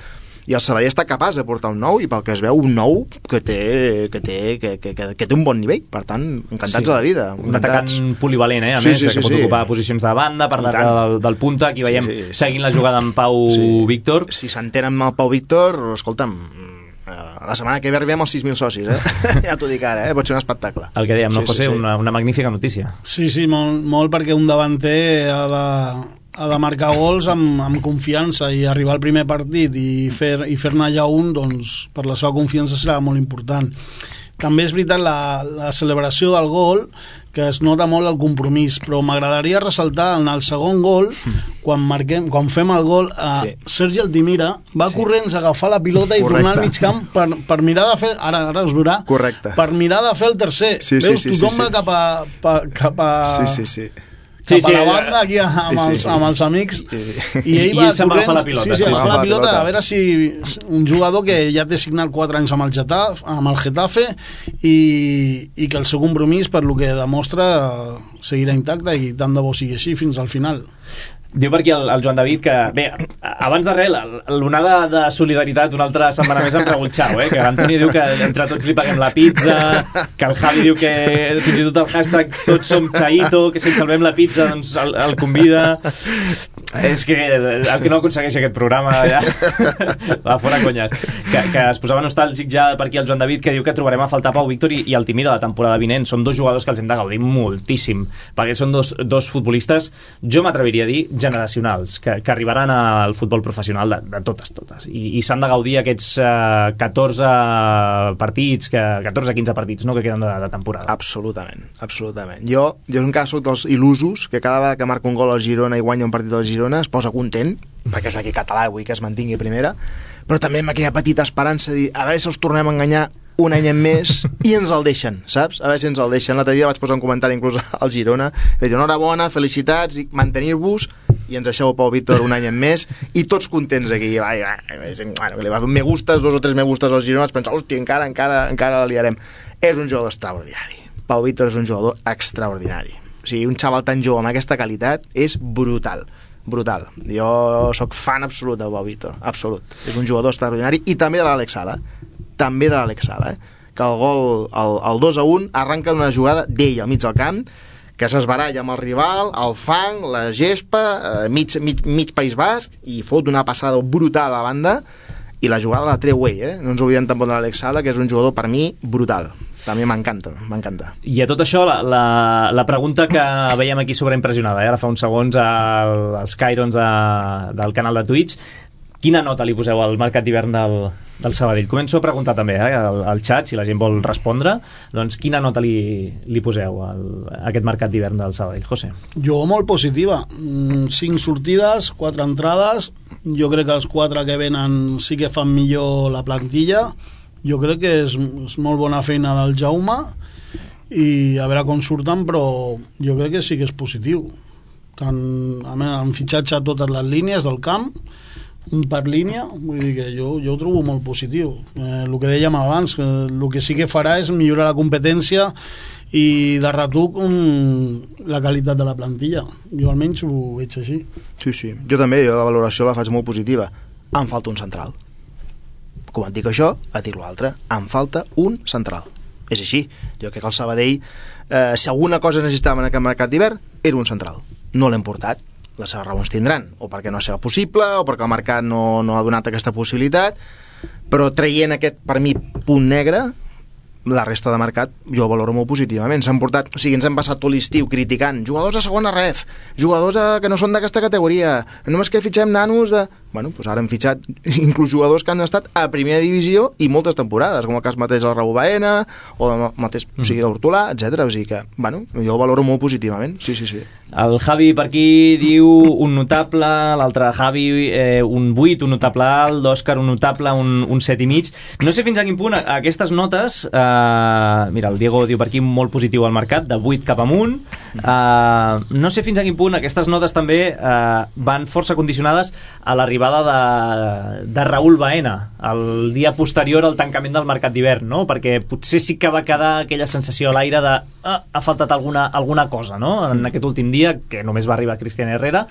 i el Sabadell està capaç de portar un nou, i pel que es veu un nou que té, que té, que, que, que, que té un bon nivell, per tant, encantats sí. de la vida. Un atacant polivalent, eh? a sí, més, sí, que sí, pot sí. ocupar posicions de banda, per darrere del, del punta, aquí veiem sí, sí. seguint la jugada amb Pau sí. Víctor. Si s'entén amb el Pau Víctor, escolta'm, la setmana que ve arribem als sis mil socis, eh? Ja t'ho dic ara, eh? Pot ser un espectacle. El que dèiem, no, sí, José? Sí, sí. Una, una magnífica notícia. Sí, sí, molt, molt perquè un davanter ha de, ha de marcar gols amb, amb confiança i arribar al primer partit i fer, i fer-ne ja un, doncs per la seva confiança serà molt important. També és veritat la, la celebració del gol, que es nota molt el compromís, però m'agradaria ressaltar en el segon gol, quan marquem, quan fem el gol, eh, sí. Sergi Altimira va sí. corrents a agafar la pilota i Correcte. tornar al mig camp per, per mirar de fer, ara, ara us veurà, Correcte. per mirar de fer el tercer. Sí, Veus, sí, sí, tothom sí, va sí. cap a, pa, cap a... Sí, sí, sí. cap Sí, sí, a la banda aquí amb, sí, sí, els, sí. amb els amics sí. i ell I va ell se'n va agafar la corrents, pilota, sí, sí, sí. agafar la la pilota, pilota. a veure si un jugador que ja té signat quatre anys amb el Getafe, amb el Getafe i, i que el seu compromís, per lo que demostra, seguirà intacte i tant de bo sigui així fins al final. Diu per aquí el, el Joan David que, bé, abans de res, l'onada de solidaritat una altra setmana més amb Raúl Chao, eh? Que l'Antoni diu que entre tots li paguem la pizza, que el Javi diu que fins i tot el hashtag tots som Chaito, que si ens salvem la pizza doncs el, el convida. És que el que no aconsegueix aquest programa ja va fora conyes. Que, que es posava nostàlgic ja per aquí el Joan David, que diu que trobarem a faltar Pau Víctor i, i Altimira la temporada vinent. Són dos jugadors que els hem de gaudir moltíssim, perquè són dos, dos futbolistes, jo m'atreviria a dir, generacionals, que, que arribaran al futbol professional de, de totes, totes. I, i s'han de gaudir aquests eh, catorze partits, que, catorze quinze partits no, que queden de, de temporada. Absolutament, absolutament. Jo, jo encara soc dels il·lusos que cada vegada que marca un gol al Girona i guanya un partit al Girona es posa content, perquè és aquí català i vull que es mantingui primera, però també amb aquella petita esperança de dir, a veure si els tornem a enganyar un any en més i ens el deixen, saps? A veure si ens el deixen. L'altre dia vaig posar un comentari inclús al Girona, de dir, enhorabona, felicitats, i mantenir-vos, i ens deixeu el Pau Víctor un any en més, i tots contents aquí. Vai, vai, bueno, li va fer me gustes, dos o tres me gustes als Girona, vaig pensar, hòstia, encara, encara, encara la liarem. És un jugador extraordinari. Pau Víctor és un jugador extraordinari. O sigui, un xaval tan jove amb aquesta qualitat és brutal. Brutal. Jo sóc fan absolut del Pau Víctor, absolut. És un jugador extraordinari, i també de l'Àlex Sala. També de l'Àlex Sala, eh? Que el gol, el, el dos a un, arranca d'una jugada d'ell al mig del camp, que s'esbaralla amb el rival, el fang, la gespa, eh, mig, mig, mig País Basc, i fot una passada brutal a la banda, i la jugada la treu ell, eh? No ens oblidem tampoc de l'Àlex Sala, que és un jugador per mi brutal. També m'encanta, m'encanta. I a tot això, la, la, la pregunta que veiem aquí sobreimpressionada, eh? Ara fa uns segons al, als Cairons de, del canal de Twitch, quina nota li poseu al mercat d'hivern del, del Sabadell? Començo a preguntar també eh, al, al xat, si la gent vol respondre, doncs quina nota li, li poseu al, a aquest mercat d'hivern del Sabadell? José? Jo molt positiva. Cinc sortides, quatre entrades. Jo crec que els quatre que venen sí que fan millor la plantilla. Jo crec que és, és molt bona feina del Jaume i a veure com surten, però jo crec que sí que és positiu. Tant, a més, han fitxatge a totes les línies del camp, un per línia, vull dir que jo, jo ho trobo molt positiu. Eh, el que dèiem abans, que el que sí que farà és millorar la competència i de retoc um, la qualitat de la plantilla. Jo almenys ho veig així. Sí, sí. Jo també, jo la valoració la faig molt positiva. Em falta un central. Com et dic això, et dic l'altre. Em falta un central. És així. Jo crec que el Sabadell, eh, si alguna cosa necessitava en aquest mercat d'hivern, era un central. No l'hem portat. Les seves raons tindran, o perquè no serà possible, o perquè el mercat no, no ha donat aquesta possibilitat, però traient aquest, per mi, punt negre, la resta de mercat jo ho valoro molt positivament. S'han portat, o sigui, ens hem passat tot l'estiu criticant jugadors de segona ref, jugadors de, que no són d'aquesta categoria, només que fitxem nanos de... Bueno, doncs ara hem fitxat inclús jugadors que han estat a primera divisió i moltes temporades, com el cas mateix del Raúl Baena o el mateix, o sigui, l'Hortolà, etcètera. O sigui que, bueno, jo ho valoro molt positivament. Sí, sí, sí. El Javi per aquí diu un notable, l'altre Javi eh, un vuit, un notable alt, l'Òscar un notable, un, un set i mig. No sé fins a quin punt aquestes notes, eh, mira, el Diego diu per aquí molt positiu al mercat, de vuit cap amunt. Eh, no sé fins a quin punt aquestes notes també eh, van força condicionades a l'arribada l'arribada de, de Raúl Baena el dia posterior al tancament del mercat d'hivern, no? Perquè potser sí que va quedar aquella sensació a l'aire de ah, ha faltat alguna, alguna cosa, no? En aquest últim dia, que només va arribar Cristian Herrera,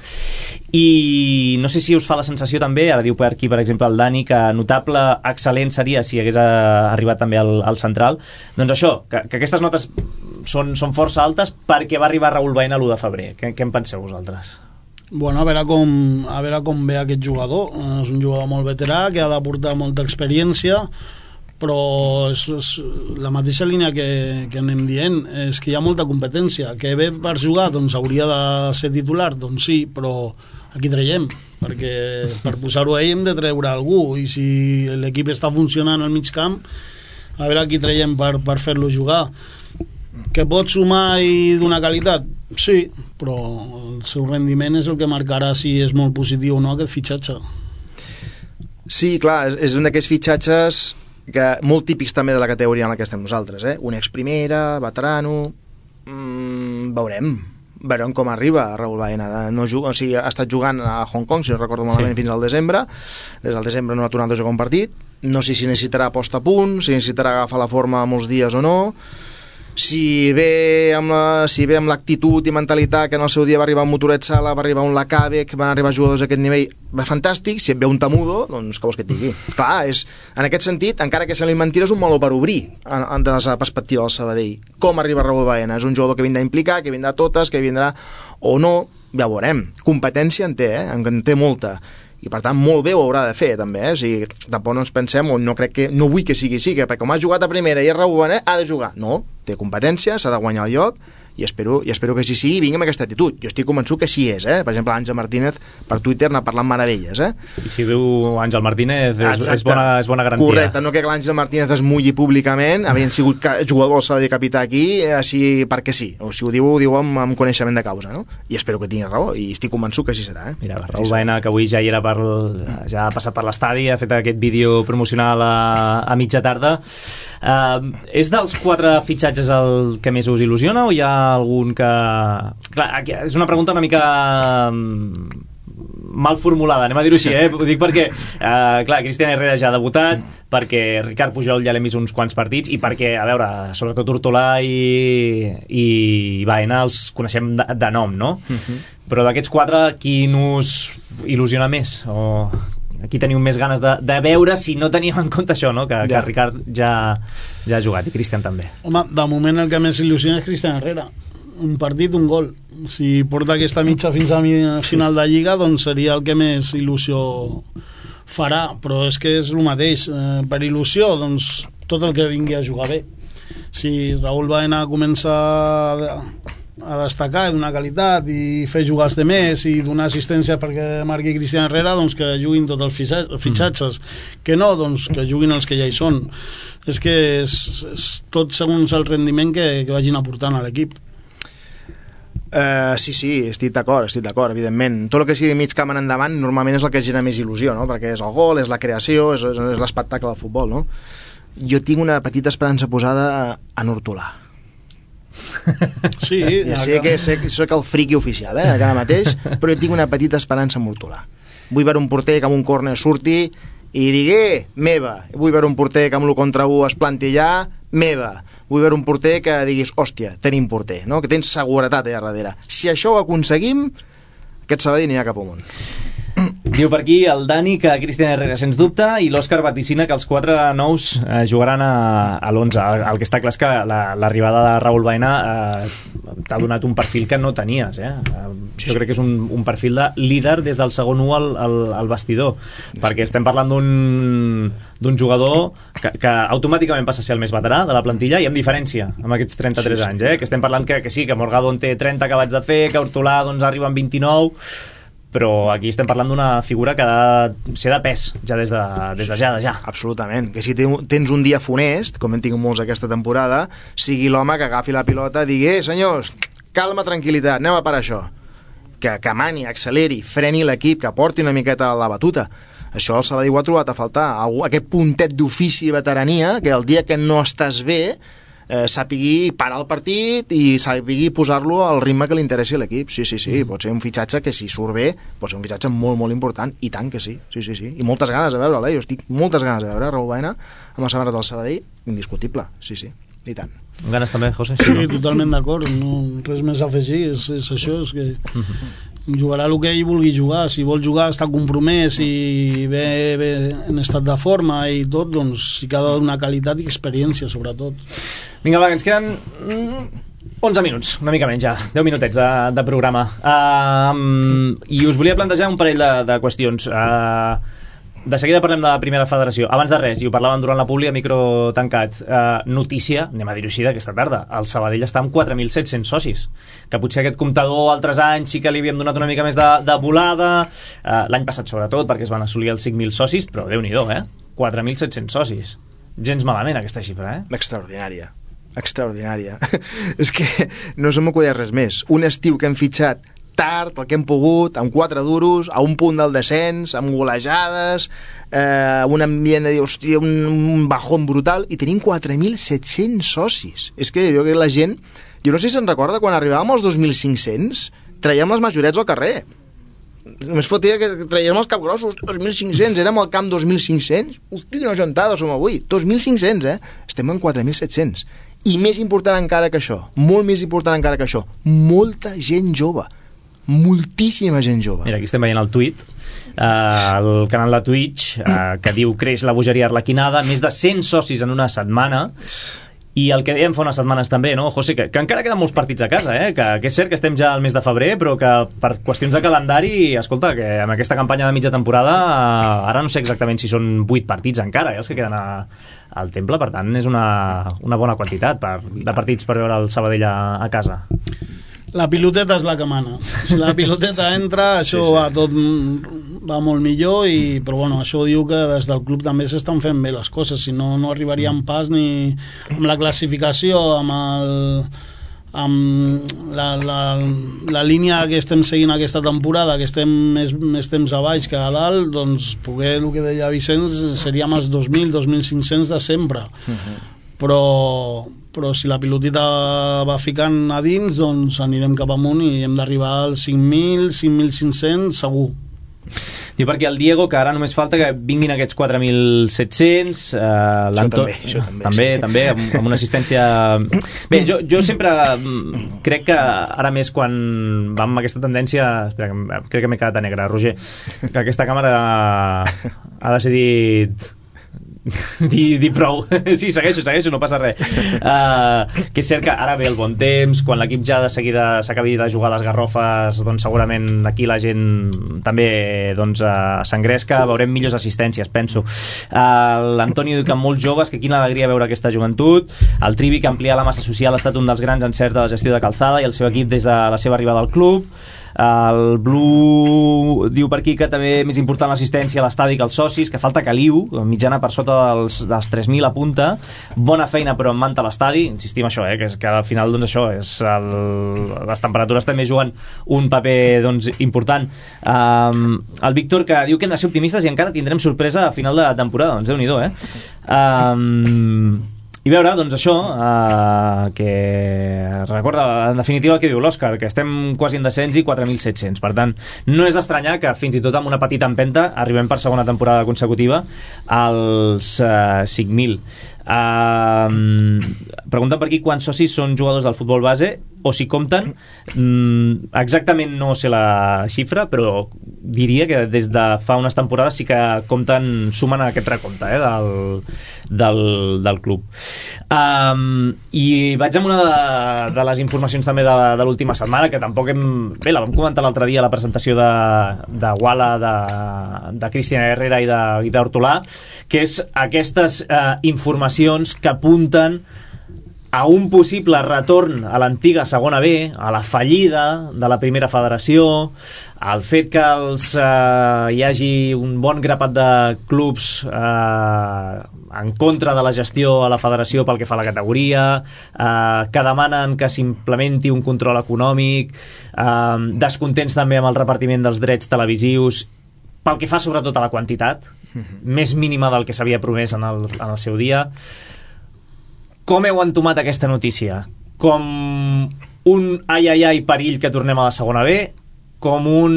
i no sé si us fa la sensació també, ara diu per aquí per exemple el Dani, que notable, excel·lent seria si hagués arribat també al, al central, doncs això, que, que aquestes notes són, són força altes perquè va arribar Raúl Baena l'u de febrer. Què, què en penseu vosaltres? Bueno, a veure com, a veure com ve aquest jugador. És un jugador molt veterà que ha d'aportar molta experiència, però és, és la mateixa línia que, que anem dient, és que hi ha molta competència. Que ve per jugar, doncs hauria de ser titular, doncs sí, però aquí traiem, perquè per posar-ho ahí hem de treure algú, i si l'equip està funcionant al mig camp, a veure qui traiem per, per fer-lo jugar. Que pot sumar i donar qualitat? Sí, però el seu rendiment és el que marcarà si és molt positiu o no aquest fitxatge. Sí, clar, és, és un d'aquests fitxatges que, molt típics també de la categoria en la que estem nosaltres, eh? Un ex-primera, veterano... Mm, veurem veurem com arriba Raúl Baena. No juga, o sigui, ha estat jugant a Hong Kong, si no recordo malament, sí, fins al desembre. Des del desembre no ha tornat a jugar un partit. No sé si necessitarà posta a punt, si necessitarà agafar la forma molts dies o no. Si ve amb la, si ve amb l'actitud i mentalitat que en el seu dia va arribar un Motoret Sala, va arribar un Lacabe, que van arribar jugadors d'aquest nivell, va fantàstic. Si et ve un Tamudo, doncs què vols que et digui? Clar, és, en aquest sentit, encara que sembli mentira, és un meló per obrir en, en la perspectiva del Sabadell. Com arriba Raúl Baena? És un jugador que vindrà a implicar, que vindrà a totes, que vindrà o no, ja ho veurem. Competència en té, eh? En té molta. I per tant molt bé ho haurà de fer també, eh? O sigui, tampoc no ens pensem, o no crec que, no vull que sigui així, que perquè com ha jugat a primera i és Raúl Baena ha de jugar. No, té competència, s'ha de guanyar el lloc, i espero, i espero que així sigui i vingui amb aquesta actitud. Jo estic convençut que així és, eh? Per exemple, Àngel Martínez per Twitter n'ha parlat meravelles, eh? I si diu Àngel Martínez és, és, bona, és bona garantia. Correcte, no que l'Àngel Martínez es mulli públicament, havien sigut jugador del Sabadell capità aquí, així perquè sí, o si ho diu, ho diu amb, amb coneixement de causa, no? I espero que tingui raó, i estic convençut que així serà, eh? Mira, Raúl Baena, que avui ja hi era per, ja ha passat per l'estadi, ha fet aquest vídeo promocional a, a mitja tarda. Uh, és dels quatre fitxatges el que més us il·lusiona o hi ha algun que... Clar, aquí és una pregunta una mica mal formulada, anem a dir-ho així, eh? Ho dic perquè, uh, clar, Cristian Herrera ja ha debutat, perquè Ricard Pujol ja l'hem vist uns quants partits i perquè, a veure, sobretot Hortolà i, i Baena els coneixem de, de nom, no? Uh-huh. Però d'aquests quatre, quin us il·lusiona més? O... Aquí teniu més ganes de, de veure si no teníem en compte això, no? Que, ja. que Ricard ja, ja ha jugat, i Cristian també. Home, de moment el que més il·lusiona és Cristian Herrera. Un partit, un gol. Si porta aquesta mitja fins a final de Lliga, doncs seria el que més il·lusió farà, però és que és el mateix. Eh, per il·lusió, doncs tot el que vingui a jugar bé. Si Raúl Baena comença a, a destacar, donar qualitat i fer jugar els demés i donar assistència perquè marqui Cristian Herrera, doncs que juguin tots els fitxatges. Mm. Que no, doncs que juguin els que ja hi són. És que és, és tot segons el rendiment que, que vagin aportant a l'equip. Uh, sí, sí, estic d'acord, estic d'acord, evidentment. Tot el que sigui mig camp en endavant normalment és el que genera més il·lusió, no? Perquè és el gol, és la creació, és, és, és l'espectacle del futbol, no? Jo tinc una petita esperança posada en Hortolà. Sí, ja sé que sé, soc el friqui oficial, eh, ara mateix, però jo tinc una petita esperança en Hortolà. Vull veure un porter que amb un córner surti i digui, eh, meva. Vull veure un porter que amb l'u contra u es planti allà, meva. Vull veure un porter que diguis, hòstia, tenim porter, no? Que tens seguretat allà darrere. Si això ho aconseguim, aquest Sabadell n'hi ha cap amunt. Diu per aquí el Dani que Cristian Herrera sens dubte i l'Òscar vaticina que els quatre nous eh, jugaran a, a l'onze. El, el que està clar és que l'arribada la, de Raúl Baena eh, t'ha donat un perfil que no tenies, eh? Jo crec que és un, un perfil de líder des del segon u al, al, al vestidor, perquè estem parlant d'un d'un jugador que, que automàticament passa a ser el més veterà de la plantilla i amb diferència amb aquests trenta-tres sí, sí. anys, eh? Que estem parlant que, que sí, que Morgado en té trenta acabats de fer, que Hortolà doncs arriba amb vint-i-nou, però aquí estem parlant d'una figura que ha de ser de pes ja des de, des de ja, de ja. Absolutament, que si tens un dia funest, com hem tingut molts aquesta temporada, sigui l'home que agafi la pilota i digui, eh, senyors, calma, tranquil·litat, anem a per això. Que, que mani, acceleri, freni l'equip, que porti una miqueta la batuta. Això el Sabadell ho ha trobat a faltar, aquest puntet d'ofici i veterania, que el dia que no estàs bé eh, sàpigui parar el partit i sàpigui posar-lo al ritme que li interessi a l'equip. Sí, sí, sí, mm. pot ser un fitxatge que si surt bé, pot ser un fitxatge molt, molt important, i tant que sí, sí, sí, sí. I moltes ganes de veure'l, eh? Jo estic moltes ganes de veure Raúl Baena amb la samarreta del Sabadell, indiscutible, sí, sí, i tant. Ganes també, José? Sí, sí, totalment d'acord, no, res més a afegir, és, és això, és que jugarà el que ell vulgui jugar, si vol jugar està compromès i ve, ve en estat de forma i tot, doncs sí que ha de donar qualitat i experiència, sobretot. Vinga, va, que ens queden onze minuts, una mica menys ja, deu minutets de, de programa. Uh, I us volia plantejar un parell de, de qüestions. Uh, de seguida parlem de la primera federació. Abans de res, i ho parlàvem durant la publi a micro tancat, uh, notícia, anem a dir-ho així d'aquesta tarda, el Sabadell està amb quatre mil set-cents socis, que potser aquest comptador altres anys sí que li havíem donat una mica més de, de volada, uh, l'any passat sobretot, perquè es van assolir els cinc mil socis, però Déu-n'hi-do, eh? quatre mil set-cents socis. Gens malament aquesta xifra, eh? Extraordinària. Extraordinària. És que no se m'acudeix res més. Un estiu que hem fitxat tard, el que hem pogut, amb quatre duros, a un punt del descens, amb golejades, eh, un ambient de dir, hòstia, un, un bajón brutal, i tenim quatre mil set-cents socis. És que jo que la gent, jo no sé si se'n recorda, quan arribàvem als dos mil cinc-cents, traiem les majorets al carrer. Només fotia que traiem els capgrossos, dos mil cinc-cents, érem al camp dos mil cinc-cents, hosti, quina gentada som avui, dos mil cinc-cents, eh? Estem en quatre mil set-cents. I més important encara que això, molt més important encara que això, molta gent jove, moltíssima gent jove. Mira, aquí estem veient el tuit, uh, el canal de Twitch, uh, que diu creix la bogeria arlequinada, més de cent socis en una setmana, i el que dèiem fa unes setmanes també, no, José, que, que encara queden molts partits a casa, eh? que, que és cert que estem ja al mes de febrer, però que per qüestions de calendari, escolta, que amb aquesta campanya de mitja temporada, uh, ara no sé exactament si són vuit partits encara, eh, els que queden a, al Temple, per tant és una, una bona quantitat per, de partits per veure el Sabadell a, a casa. La piloteta és la que mana. Si la piloteta entra, això sí, sí. va tot va molt millor, i, però bueno, això diu que des del club també s'estan fent bé les coses, si no, no arribaríem pas ni amb la classificació, amb el amb la, la, la línia que estem seguint aquesta temporada, que estem més, més temps a baix que a dalt, doncs poder, el que deia Vicenç, seríem els dos mil, dos mil cinc-cents de sempre. Uh-huh. Però però si la pilotita va ficant a dins, doncs anirem cap amunt i hem d'arribar als cinc mil, cinc mil cinc-cents segur. Diu perquè el Diego, que ara només falta que vinguin aquests quatre mil set-cents, eh, l'Anto... També, això també. També, sí. també, amb, amb una assistència... Bé, jo, jo sempre crec que ara més quan vam amb aquesta tendència... Espera, crec que m'he quedat a negre, Roger, que aquesta càmera ha decidit... Di, di prou. Sí, segueixo, segueixo, no passa res. Uh, que és cert que ara ve el bon temps, quan l'equip ja de seguida s'acabi de jugar les garrofes, doncs segurament aquí la gent també doncs, uh, s'engresca, veurem millors assistències, penso. Uh, L'Antoni diu que amb molts joves, que quina alegria veure aquesta joventut. El Trivi, que ampliar la massa social, ha estat un dels grans encerts de la gestió de Calzada i el seu equip des de la seva arribada al club. El Blue diu per aquí que també més important l'assistència a l'estadi que els socis, que falta caliu, mitjana per sota dels, dels tres mil a punta, bona feina però en manta l'estadi, insistim això, eh, que, és, que al final doncs això és el, les temperatures també juguen un paper doncs, important. Um, el Víctor, que diu que hem de ser optimistes i encara tindrem sorpresa a final de temporada, doncs Déu-n'hi-do, eh? Um, I veure, doncs això, eh, que recorda, en definitiva, el que diu l'Òscar, que estem quasi en descens i quatre mil set-cents. Per tant, no és d'estranyar que fins i tot amb una petita empenta arribem per segona temporada consecutiva als eh, cinc mil. Uh, pregunten per aquí quants socis són jugadors del futbol base o si compten. mm, exactament no sé la xifra, però diria que des de fa unes temporades sí que compten, sumen a aquest recompte eh, del, del, del club. Um, i vaig amb una de, de les informacions també de, de l'última setmana, que tampoc hem... bé, la vam comentar l'altre dia a la presentació de, de Wala, de, de Cristian Herrera i d'Hortolà, que és aquestes eh, informacions que apunten a un possible retorn a l'antiga segona B, a la fallida de la primera federació, al fet que els, eh, hi hagi un bon grapat de clubs eh, en contra de la gestió a la federació pel que fa a la categoria, eh, que demanen que s'implementi un control econòmic, eh, descontents també amb el repartiment dels drets televisius, pel que fa sobretot a la quantitat, més mínima del que s'havia promès en el, en el seu dia. Com heu entomat aquesta notícia? Com un ai ai ai perill que tornem a la segona B? Com un...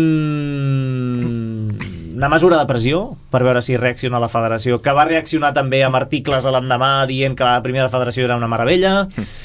una mesura de pressió per veure si reacciona la federació, que va reaccionar també amb articles a l'endemà dient que la primera federació era una meravella?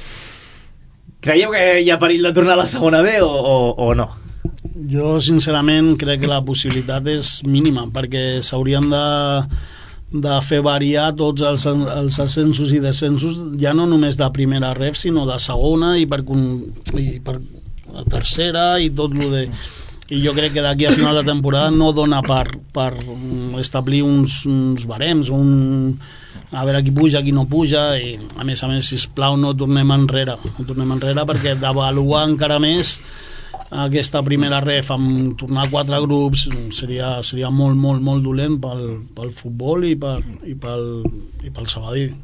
Creieu que hi ha perill de tornar a la segona B o, o, o no? Jo sincerament crec que la possibilitat és mínima, perquè s'haurien de de fer variar tots els, els ascensos i descensos, ja no només de primera ref, sinó de segona i per, i per tercera i tot lo de... I jo crec que d'aquí a final de temporada no dona per, per establir uns, uns barems, un... a veure qui puja, qui no puja, i a més a més, sisplau, no tornem enrere, no tornem enrere perquè d'avaluar encara més aquesta primera ref amb tornar a quatre grups seria, seria molt, molt, molt dolent pel, pel futbol i, per, i, pel, i pel Sabadell.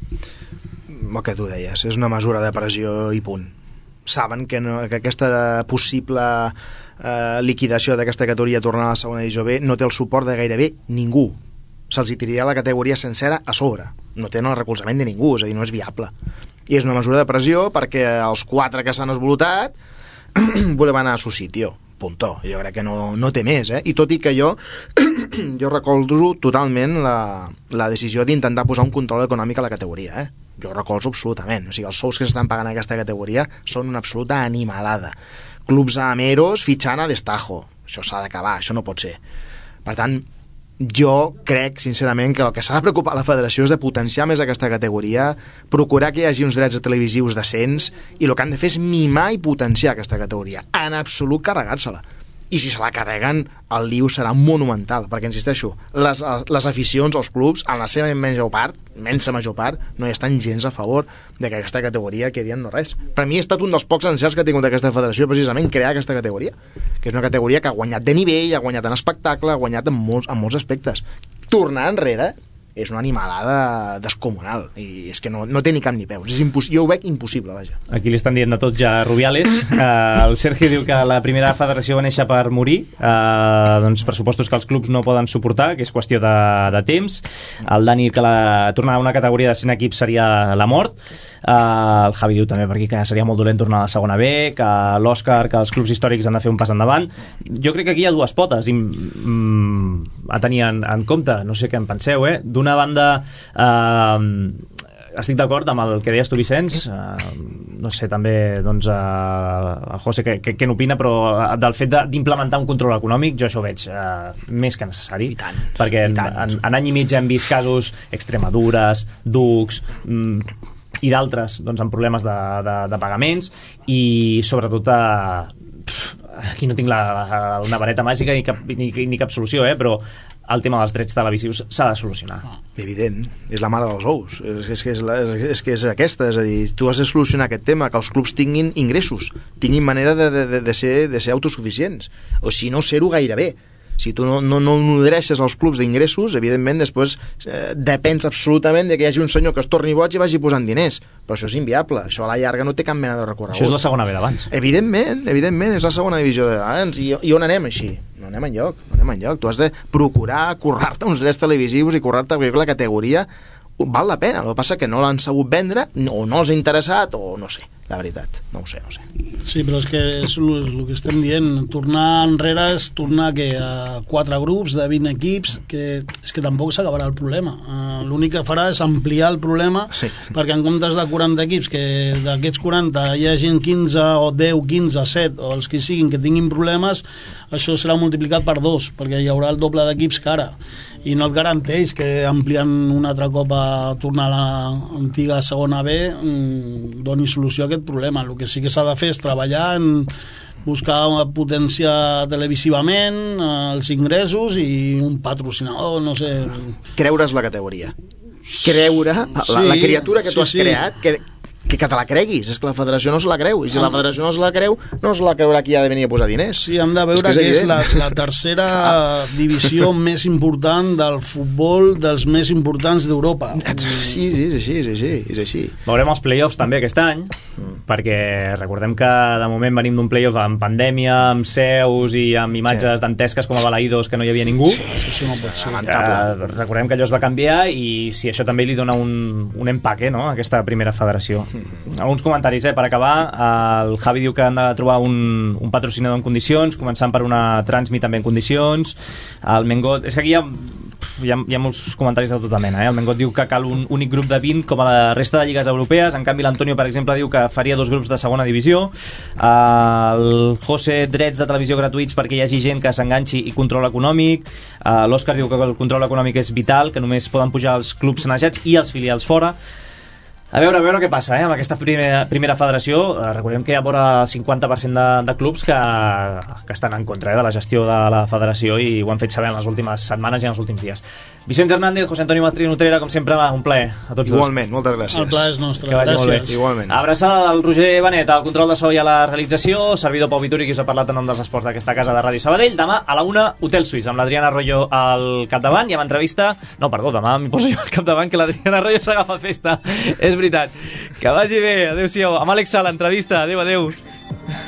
El que tu deies, és una mesura de pressió i punt. Saben que, no, que aquesta possible eh, liquidació d'aquesta categoria tornar a la segona divisió B no té el suport de gairebé ningú. Se'ls tiraria la categoria sencera a sobre. No tenen el recolzament de ningú, és a dir, no és viable. I és una mesura de pressió perquè els quatre que s'han esvolutat volem anar a su sitio, puntó. Jo crec que no, no té més, eh? I tot i que jo jo recolzo totalment la, la decisió d'intentar posar un control econòmic a la categoria, eh? Jo recolzo absolutament. O sigui, els sous que s'estan pagant a aquesta categoria són una absoluta animalada. Clubs ameros fitxant a destajo. Això s'ha d'acabar, això no pot ser. Per tant, jo crec, sincerament, que el que s'ha de preocupar a la federació és de potenciar més aquesta categoria, procurar que hi hagi uns drets televisius decents, i el que han de fer és mimar i potenciar aquesta categoria, en absolut carregar-se-la. I si se la carreguen, el lío serà monumental, perquè, insisteixo, les, les aficions, els clubs, en la seva major part, immensa major part, no hi estan gens a favor de que aquesta categoria quedi en no res. Per mi ha estat un dels pocs encerts que ha tingut aquesta federació, precisament, crear aquesta categoria, que és una categoria que ha guanyat de nivell, ha guanyat en espectacle, ha guanyat en molts, en molts aspectes. Tornar enrere és una animalada descomunal, i és que no, no té ni cap ni peus. És impos- jo ho veig impossible, vaja. Aquí li estan dient de tot ja a Rubiales. Uh, el Sergio diu que la primera federació va néixer per morir, uh, doncs pressupostos que els clubs no poden suportar, que és qüestió de, de temps. El Dani que la, tornar a una categoria de cent equips seria la mort. Uh, el Javi diu també per aquí que seria molt dolent tornar a la segona B, que l'Òscar, que els clubs històrics han de fer un pas endavant. Jo crec que aquí hi ha dues potes i, mm, a tenir en, en compte, no sé què en penseu, eh? D'una banda, eh, estic d'acord amb el que deies tu, Vicenç, eh, no sé també doncs, eh, el José què, què, què n'opina, però del fet de, d'implementar un control econòmic jo això ho veig eh, més que necessari. I tant, perquè i tant. En, en any i mig hem vist casos Extremadures, Dux, mm, i d'altres doncs, amb problemes de, de, de pagaments, i sobretot eh, aquí no tinc la, una vareta màgica ni cap, ni, ni cap solució, eh, però el tema dels drets televisius s'ha de solucionar. Evident, és la mare dels ous, és, és, que és, la, és que és aquesta, és a dir, tu has de solucionar aquest tema, que els clubs tinguin ingressos, tinguin manera de, de, de, ser, de ser autosuficients, o si no ser-ho gairebé. Si tu no, no, no nodreixes els clubs d'ingressos, evidentment després eh, depens absolutament de que hi hagi un senyor que es torni boig i vagi posant diners, però això és inviable, això a la llarga no té cap mena de recorregut. Això és la segona B d'abans. Evidentment, evidentment, és la segona divisió d'abans, i, i on anem així? No anem enlloc, no anem enlloc. Tu has de procurar currar-te uns drets televisius i currar-te la categoria val la pena, el que passa que no l'han sabut vendre o no els ha interessat o no sé, la veritat, no ho sé, no ho sé. Sí, però és que és el, és el que estem dient, tornar enrere és tornar que a quatre grups de vint equips, que és que tampoc s'acabarà el problema. Uh, l'únic que farà és ampliar el problema, sí. Perquè en comptes de quaranta equips, que d'aquests quaranta hi hagin quinze o deu, quinze, set o els que siguin que tinguin problemes, això serà multiplicat per dos, perquè hi haurà el doble d'equips que ara, i no et garanteix que ampliant un altre cop a tornar a l'antiga segona B mmm, doni solució a aquest problema. El que sí que s'ha de fer és treballar en buscar potència televisivament, els ingressos i un patrocinador, no sé. Creure's la categoria. Creure, la, sí, la criatura que tu sí, has sí. creat, que que, que te la creguis, és que la federació no se la creu, i si la federació no se la creu, no se la creurà qui ha de venir a posar diners. Sí, hem de veure és que, que és la, la tercera divisió més important del futbol dels més importants d'Europa. Sí, sí, és així, és així, és així. Veurem els play-offs també aquest any, perquè recordem que de moment venim d'un play-off amb pandèmia, amb seus i amb imatges sí. dantesques com a balaïdos que no hi havia ningú. Sí, això no pot ser. Uh, recordem que allò es va canviar i si això també li dona un, un empaque, no?, a aquesta primera federació. Alguns comentaris, eh, per acabar. El Javi diu que han de trobar un, un patrocinador en condicions, començant per una Transmi també en condicions. El Mengot... És que aquí hi ha, hi ha, hi ha molts comentaris de tota mena, eh? El Mengot diu que cal un únic grup de vint com a la resta de lligues europees. En canvi l'Antonio, per exemple, diu que faria dos grups de segona divisió. El José, drets de televisió gratuïts perquè hi hagi gent que s'enganxi i control econòmic. L'Òscar diu que el control econòmic és vital, que només poden pujar els clubs sanejats i els filials fora. A veure, a veure què passa, eh, amb aquesta primera, primera federació. Eh, recordem que hi ha vora el cinquanta per cent de, de clubs que, que estan en contra eh, de la gestió de la federació i ho han fet saber en les últimes setmanes i en els últims dies. Vicenç Hernández, José Antonio Matrín Utrera, com sempre, un plaer a tots dos. Igualment, moltes gràcies. El plaer és nostre, que vagi gràcies. Molt bé. Igualment. Abraçada del Roger Benet, al control de so i a la realització, servidor Pau Vituri, qui us ha parlat en nom dels esports d'aquesta casa de Ràdio Sabadell. Demà a la una, Hotel Suís, amb l'Adriana Arroyo al capdavant i amb entrevista... No, perdó, demà m'hi poso jo al capdavant, que l'Adriana Arroyo s'agafa festa. És veritat. Que vagi bé, adéu-siau. Amb Àlex Sala, entrevista, adéu, adéu.